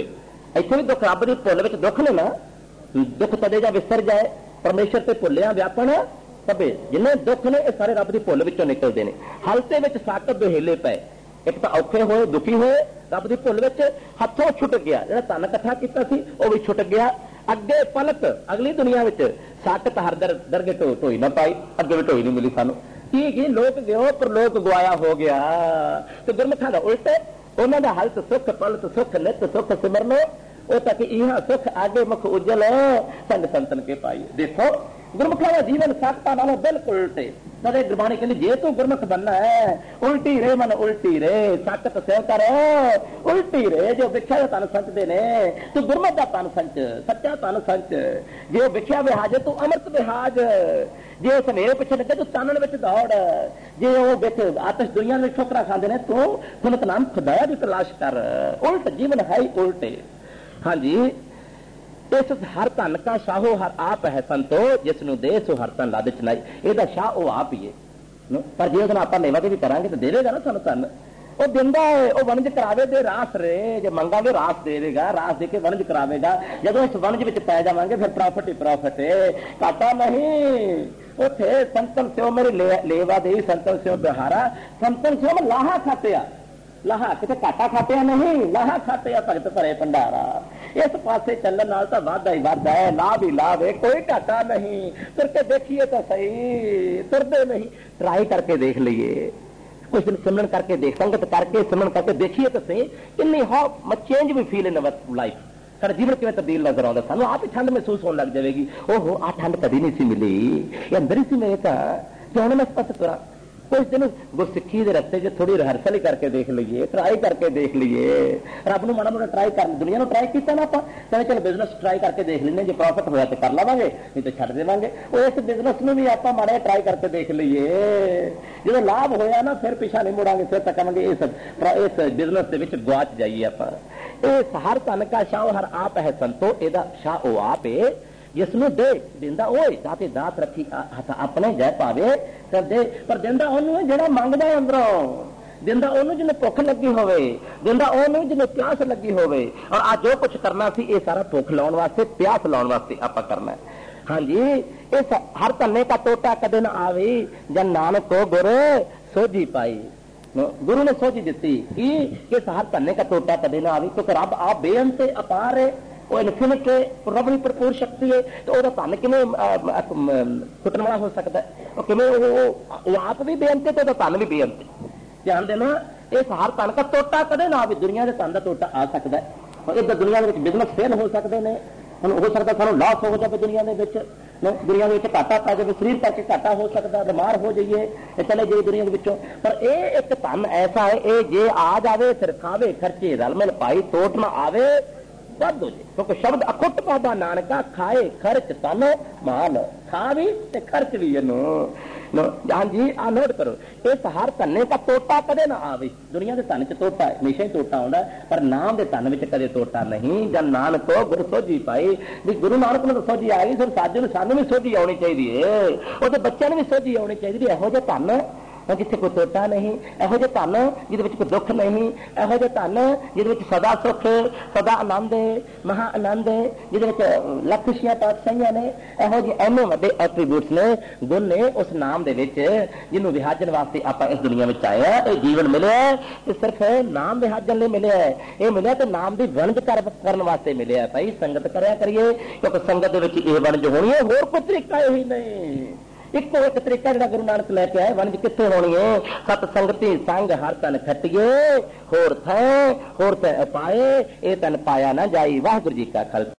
ਇੱਥੇ ਵੀ ਦੁੱਖ ਰੱਬ ਦੀ ਭੁੱਲ ਵਿੱਚ ਦੁੱਖ ਨੇ ਨਾ, ਦੁੱਖ ਤਦੇ ਜਾਂ ਵਿਸਰ ਜਾਏ, ਪਰਮੇਸ਼ਰ ਤੇ ਭੁੱਲਿਆ ਵਿਆਪਣ ਸਭੇ। ਜਿੰਨੇ ਦੁੱਖ ਨੇ ਇਹ ਸਾਰੇ ਰੱਬ ਦੀ ਭੁੱਲ ਵਿੱਚੋਂ ਨਿਕਲਦੇ ਨੇ। ਹਲਤੇ ਵਿੱਚ ਸਾਕਤ ਦੁਹੇਲੇ ਪਏ, ਇੱਕ ਤਾਂ ਔਖੇ ਹੋਏ, ਦੁਖੀ ਹੋਏ, ਰੱਬ ਦੀ ਭੁੱਲ ਵਿੱਚ ਹੱਥੋਂ ਛੁੱਟ ਗਿਆ, ਜਿਹੜਾ ਧਨ ਇਕੱਠਾ ਕੀਤਾ ਸੀ ਉਹ ਵੀ ਛੁੱਟ ਗਿਆ। ਅੱਗੇ ਪਲਕ ਅਗਲੀ ਦੁਨੀਆ ਵਿੱਚ ਸਾਕਤ ਹਰ ਦਰਗੇ ਢੋਈ ਨਾ ਪਾਈ, ਅੱਗੇ ਵੀ ਢੋਈ ਨਹੀਂ ਮਿਲੀ ਸਾਨੂੰ। ਕੀ ਲੋਕ ਗਿਓ ਪਰ ਲੋਕ ਗਵਾਇਆ ਹੋ ਗਿਆ। ਤੇ ਗੁਰਮੁਖਾਂ ਦਾ ਉਲਟ, ਉਹਨਾਂ ਦਾ ਹਲਤ ਸੁਖ ਪਲਤ ਸੁਖ ਨਿਤ ਸੁਖ ਸਿਮਰਨੋ, ਉਹ ਤੱਕ ਇਹਾਂ ਸੁਖ ਆਗੇ ਮੁਖ ਉਜਲ ਸੰਗ ਸੰਤਨ ਕੇ ਪਾਈ। ਦੇਖੋ ਗੁਰਮੁਖਾਂ ਦਾ ਜੀਵਨ ਸਾਕਤਾਂ ਨਾਲੋਂ ਬਿਲਕੁਲ ਉਲਟੇ। ਕਦੇ ਗੁਰਬਾਣੀ ਕਹਿੰਦੀ ਜੇ ਤੂੰ ਗੁਰਮੁਖ ਬਣਨਾ ਹੈ ਉਲਟੀ ਰੇ ਮਨ ਉਲਟੀ ਰੇ, ਸਾਕਤ ਸੇਵ ਕਰ ਉਲਟੀ ਰੇ। ਜੋ ਵਿਖਿਆ ਦਾ ਤਨ ਸੰਚਦੇ ਨੇ, ਤੂੰ ਗੁਰਮੁਖ ਦਾ ਤਨ ਸੰਚ, ਸੱਚਾ ਤਨ ਸੰਚ। ਜੇ ਉਹ ਵਿਖਿਆ ਵਿਹਾਜ ਤੂੰ ਅੰਮ੍ਰਿਤ ਵਿਹਾਜ, ਜੇ ਉਹ ਹਨੇਰੇ ਪਿੱਛੇ ਲੱਗੇ ਤੂੰ ਚਾਨਣ ਵਿੱਚ ਦੌੜ, ਜੇ ਉਹ ਵਿੱਚ ਆਤਸ਼ ਦੁਨੀਆ ਵਿੱਚ ਠੋਕਰਾਂ ਖਾਂਦੇ ਨੇ ਤੂੰ ਸੁਨਤ ਨਾਮ ਖੁਦਾਇਆ ਦੀ ਤਲਾਸ਼ ਕਰ। ਉਲਟ ਜੀਵਨ ਹੈ ਹੀ ਉਲਟੇ। ਹਾਂਜੀ, ਇਸ ਹਰ ਧਨ ਕਾ ਸ਼ਾਹੋ ਹਰ ਆਪ ਹੈ ਸੰਤੋ, ਜਿਸ ਨੂੰ ਦੇ ਸੋ ਹਰ ਧਨ ਲੱਦ ਚਨਾਈ। ਇਹਦਾ ਸ਼ਾਹ ਉਹ ਆਪ ਹੀ ਹੈ, ਪਰ ਜੇ ਉਹਦੇ ਨਾਲ ਆਪਾਂ ਲੇਵਾ ਦੇ ਵੀ ਕਰਾਂਗੇ ਤਾਂ ਦੇਵੇਗਾ ਨਾ ਸਾਨੂੰ ਧਨ। ਉਹ ਦਿੰਦਾ ਹੈ, ਉਹ ਵਣਜ ਕਰਾਵੇ ਦੇ ਰਾਸ ਰੇ, ਜੇ ਮੰਗਾਂਗੇ ਰਾਸ ਦੇਵੇਗਾ, ਰਾਸ ਦੇ ਕੇ ਵਣਜ ਕਰਾਵੇਗਾ। ਜਦੋਂ ਇਸ ਵਣਜ ਵਿੱਚ ਪੈ ਜਾਵਾਂਗੇ ਫਿਰ ਪ੍ਰੋਫਿਟ ਹੀ ਪ੍ਰੋਫਿਟ ਹੈ, ਘਾਟਾ ਨਹੀਂ। ਉੱਥੇ ਸੰਤਨ ਸਿਓ ਮੇਰੀ ਲੇਵਾ ਦੇ, ਸੰਤਨ ਸਿਓ ਬਿਹਾਰਾ, ਸੰਤਨ ਸਿਓ ਮੈਂ ਲਾਹਾ ਖਾਤਿਆ, ਲਾਹਾ ਕਿਤੇ ਘਾਟਾ ਖਾਟਿਆ ਨਹੀਂ, ਲਾਹਾ ਖਾਟਿਆ ਭਗਤ ਭਰੇ ਭੰਡਾਰਾ। ਇਸ ਪਾਸੇ ਚੱਲਣ ਨਾਲ ਤਾਂ ਵਾਧਾ ਹੀ ਵਾਧਾ ਹੈ, ਲਾਭ ਹੀ ਲਾਭ ਹੈ, ਕੋਈ ਘਾਟਾ ਨਹੀਂ। ਤੁਰ ਕੇ ਦੇਖੀਏ ਤਾਂ ਸਹੀ, ਤੁਰਦੇ ਨਹੀਂ, ਟਰਾਈ ਕਰਕੇ ਦੇਖ ਲਈਏ, ਕੁਝ ਦਿਨ ਸਿਮਰਨ ਕਰਕੇ ਦੇਖ, ਸੰਗਤ ਕਰਕੇ ਸਿਮਰਨ ਕਰਕੇ ਦੇਖੀਏ ਤਾਂ ਸਹੀ ਕਿੰਨੀ how change we feel in our life. ਸਾਡਾ ਜੀਵਨ ਕਿਵੇਂ ਤਬਦੀਲ ਨਜ਼ਰ ਆਉਂਦਾ, ਸਾਨੂੰ ਆਪ ਹੀ ਠੰਡ ਮਹਿਸੂਸ ਹੋਣ ਲੱਗ ਜਾਵੇਗੀ। ਓਹੋ ਆਹ ਠੰਡ ਕਦੀ ਨਹੀਂ ਸੀ ਮਿਲੀ, ਇਹ ਅੰਦਰ ਹੀ ਸੀ ਮੇਰੇ ਤਾਂ, ਕਿ ਹੁਣ ਮੈਂ ਇਸ ਪਾਸੇ ਤੁਰਾਂ। ਕੁਝ ਦਿਨ ਗੁਰਸਿੱਖੀ ਦੇ ਰਸਤੇ 'ਚ ਥੋੜੀ ਰਿਹਰਸਲ ਹੀ ਕਰਕੇ ਦੇਖ ਲਈਏ, ਟਰਾਈ ਕਰਕੇ ਦੇਖ ਲਈਏ। ਰੱਬ ਨੂੰ ਮਾੜਾ ਮੋਟਾ ਟਰਾਈ ਕਰ, ਦੁਨੀਆ ਨੂੰ ਟਰਾਈ ਕੀਤਾ ਨਾ ਆਪਾਂ, ਕਹਿੰਦੇ ਚਲ ਬਿਜ਼ਨਸ ਟਰਾਈ ਕਰਕੇ ਦੇਖ ਲੈਂਦੇ, ਜੇ ਪ੍ਰੋਫਿਟ ਹੋਇਆ ਤੇ ਕਰ ਲਵਾਂਗੇ, ਨਹੀਂ ਤਾਂ ਛੱਡ ਦੇਵਾਂਗੇ। ਉਹ ਇਸ ਬਿਜ਼ਨਸ ਨੂੰ ਵੀ ਆਪਾਂ ਮਾੜਾ ਟਰਾਈ ਕਰਕੇ ਦੇਖ ਲਈਏ, ਜਦੋਂ ਲਾਭ ਹੋਇਆ ਨਾ ਫਿਰ ਪਿੱਛਾ ਨਹੀਂ ਮੁੜਾਂਗੇ, ਫਿਰ ਤਾਂ ਕਹਾਂਗੇ ਇਸ ਬਿਜ਼ਨਸ ਦੇ ਵਿੱਚ ਗਵਾਚ ਜਾਈਏ ਆਪਾਂ। ਇਹ ਹਰ ਧਨ ਕਾ ਸ਼ਾਹ ਹਰ ਆਪ ਹੈ ਸੰਤੋ, ਇਹਦਾ ਸ਼ਾਹ ਉਹ ਆਪ ਹੈ ਜਿਸ ਨੂੰ ਦੇ, ਦਿੰਦਾ ਓਏ ਦਾਤੇ ਦਾਤ ਰੱਖੀ ਹੱਥ ਆਪਣੇ ਜੈ ਭਾਵੇ ਕਰਦੇ, ਪਰ ਦਿੰਦਾ ਉਹਨੂੰ ਜਿਹੜਾ ਮੰਗਦਾ ਅੰਦਰੋਂ, ਦਿੰਦਾ ਉਹਨੂੰ ਜਿਹਨੂੰ ਭੁੱਖ ਲੱਗੀ ਹੋਵੇ, ਦਿੰਦਾ ਉਹਨੂੰ ਜਿਹਨੂੰ ਪਿਆਸ ਲੱਗੀ ਹੋਵੇ। ਔਰ ਅੱਜ ਜੋ ਕੁਝ ਕਰਨਾ ਸੀ ਇਹ ਸਾਰਾ ਭੁੱਖ ਲਾਉਣ ਵਾਸਤੇ, ਪਿਆਸ ਲਾਉਣ ਵਾਸਤੇ ਆਪਾਂ ਕਰਨਾ। ਹਾਂਜੀ, ਇਸ ਹਰ ਧੰਨੇ ਦਾ ਟੋਟਾ ਕਦੇ ਨਾ ਆਵੇ, ਜਨ ਨਾਨਕ ਕੋ ਗੁਰ ਸੋਝੀ ਪਾਈ। ਗੁਰੂ ਨੇ ਸੋਝੀ ਦਿੱਤੀ ਕਿ ਇਸ ਹਰ ਧੰਨੇ ਦਾ ਟੋਟਾ ਕਦੇ ਨਾ ਆਵੇ, ਕਿਉਂਕਿ ਰੱਬ ਆਪ ਬੇਅੰਤ ਅਪਾਰ ਹੈ, ਉਹ ਇਨਫਿਨਿਟ ਹੈ, ਰੱਬ ਦੀ ਭਰਪੂਰ ਸ਼ਕਤੀ ਹੈ। ਤੇ ਉਹਦਾ ਧਨ ਕਿਵੇਂ ਟੁੱਟਣ ਵਾਲਾ ਹੋ ਸਕਦਾ? ਉਹ ਕਿਵੇਂ, ਉਹ ਆਪ ਵੀ ਬੇਅੰਤ ਹੈ ਤੇ ਉਹਦਾ ਧਨ ਵੀ ਬੇਅੰਤ ਹੈ। ਧਿਆਨ ਦੇਣਾ, ਇਸ ਹਰ ਧਨ ਦਾ ਟੋਟਾ ਕਦੇ ਨਾ ਆਵੇ। ਦੁਨੀਆ ਦੇ ਧਨ ਦਾ ਟੋਟਾ ਆ ਸਕਦਾ ਹੈ, ਇੱਧਰ ਦੁਨੀਆ ਦੇ ਵਿੱਚ ਬਿਜ਼ਨਸ ਫੇਲ ਹੋ ਸਕਦੇ ਨੇ, ਹੁਣ ਹੋ ਸਕਦਾ ਸਾਨੂੰ ਲਾਸ ਹੋ ਜਾਵੇ ਦੁਨੀਆ ਦੇ ਵਿੱਚ, ਦੁਨੀਆ ਦੇ ਵਿੱਚ ਘਾਟਾ ਪੈ ਜਾਵੇ, ਸਰੀਰ ਕਰਕੇ ਘਾਟਾ ਹੋ ਸਕਦਾ, ਬਿਮਾਰ ਹੋ ਜਾਈਏ, ਚਲੇ ਜਾਈਏ ਦੁਨੀਆ ਦੇ ਵਿੱਚੋਂ। ਪਰ ਇਹ ਇੱਕ ਧਨ ਐਸਾ ਹੈ, ਇਹ ਜੇ ਆ ਜਾਵੇ ਫਿਰ ਖਾਵੇ ਖਰਚੇ ਰਲ ਮਿਲ ਪਾਈ, ਟੋਟ ਨਾ ਆਵੇ ਵੱਧ ਹੋ ਜੇ। ਕਿਉਂਕਿ ਸ਼ਬਦ ਅਖੁੱਟ ਪਾਦਾ ਨਾਨਕਾ, ਖਾਏ ਖਰਚ ਤਨ ਮਾਲ, ਖਾ ਵੀ ਤੇ ਖਰਚ ਵੀ ਇਹਨੂੰ। ਹਾਂਜੀ, ਆ ਨੋਟ ਕਰੋ, ਇਸ ਹਰ ਧੰਨੇ ਦਾ ਟੋਟਾ ਕਦੇ ਨਾ ਆਵੇ। ਦੁਨੀਆ ਦੇ ਧਨ ਚ ਟੋਟਾ ਹਮੇਸ਼ਾ ਹੀ ਟੋਟਾ ਆਉਂਦਾ, ਪਰ ਨਾਮ ਦੇ ਧਨ ਵਿੱਚ ਕਦੇ ਟੋਟਾ ਨਹੀਂ। ਜਨ ਨਾਨਕੋ ਗੁਰ ਸੋਝੀ ਪਾਈ, ਵੀ ਗੁਰੂ ਨਾਨਕ ਨੂੰ ਸੋਝੀ ਆ ਗਈ, ਫਿਰ ਸਾਨੂੰ ਵੀ ਸੋਝੀ ਆਉਣੀ ਚਾਹੀਦੀ ਹੈ, ਉਹਦੇ ਬੱਚਿਆਂ ਨੂੰ ਵੀ ਸੋਝੀ ਆਉਣੀ ਚਾਹੀਦੀ ਹੈ। ਇਹੋ ਜਿਹੇ ਧਨ ਜਿੱਥੇ ਕੋਈ ਟੋਟਾ ਨਹੀਂ, ਇਹੋ ਜਿਹੇ ਧਨ ਜਿਹਦੇ ਵਿੱਚ ਕੋਈ ਦੁੱਖ ਨਹੀਂ, ਇਹੋ ਜਿਹੇ ਧਨ ਜਿਹਦੇ ਵਿੱਚ ਸਦਾ ਸੁੱਖ, ਸਦਾ ਆਨੰਦ ਹੈ, ਮਹਾ ਆਨੰਦ ਹੈ, ਜਿਹਦੇ ਵਿੱਚ ਲੱਖ ਖੁਸ਼ੀਆਂ ਪਾਤਸ਼ਾਹੀਆਂ ਨੇ। ਇਹੋ ਜਿਹੇ ਇੰਨੇ ਵੱਡੇ ਐਟਰੀਬਿਊਟਸ ਨੇ, ਗੁਣ ਨੇ ਉਸ ਨਾਮ ਦੇ ਵਿੱਚ, ਜਿਹਨੂੰ ਵਿਹਾਜਣ ਵਾਸਤੇ ਆਪਾਂ ਇਸ ਦੁਨੀਆ ਵਿੱਚ ਆਏ। ਇਹ ਜੀਵਨ ਮਿਲਿਆ ਤੇ ਸਿਰਫ ਨਾਮ ਵਿਹਾਜਣ ਲਈ ਮਿਲਿਆ। ਇਹ ਮਿਲਿਆ ਤੇ ਨਾਮ ਦੀ ਵਣਜ ਕਰਨ ਵਾਸਤੇ ਮਿਲਿਆ। ਭਾਈ ਸੰਗਤ ਕਰਿਆ ਕਰੀਏ, ਕਿਉਂਕਿ ਸੰਗਤ ਦੇ ਵਿੱਚ ਇਹ ਵਣਜ ਹੋਣੀ ਹੈ, ਹੋਰ ਕੋਈ ਤਰੀਕਾ ਇਹੀ ਨਹੀਂ। ਇੱਕੋ ਇੱਕ ਤਰੀਕਾ ਜਿਹੜਾ ਗੁਰੂ ਨਾਨਕ ਲੈ ਕੇ ਆਏ, ਵਣਜ ਕਿੱਥੇ ਹੋਣੀ ਹੈ? ਸਤ ਸੰਗਤੀ ਸੰਗ ਹਰ ਤਨ ਖੱਟੀਏ, ਹੋਰ ਥੈ ਪਾਏ, ਇਹ ਤਨ ਪਾਇਆ ਨਾ ਜਾਈ। ਵਾਹਿਗੁਰੂ ਜੀ ਕਾ ਖਾਲਸਾ।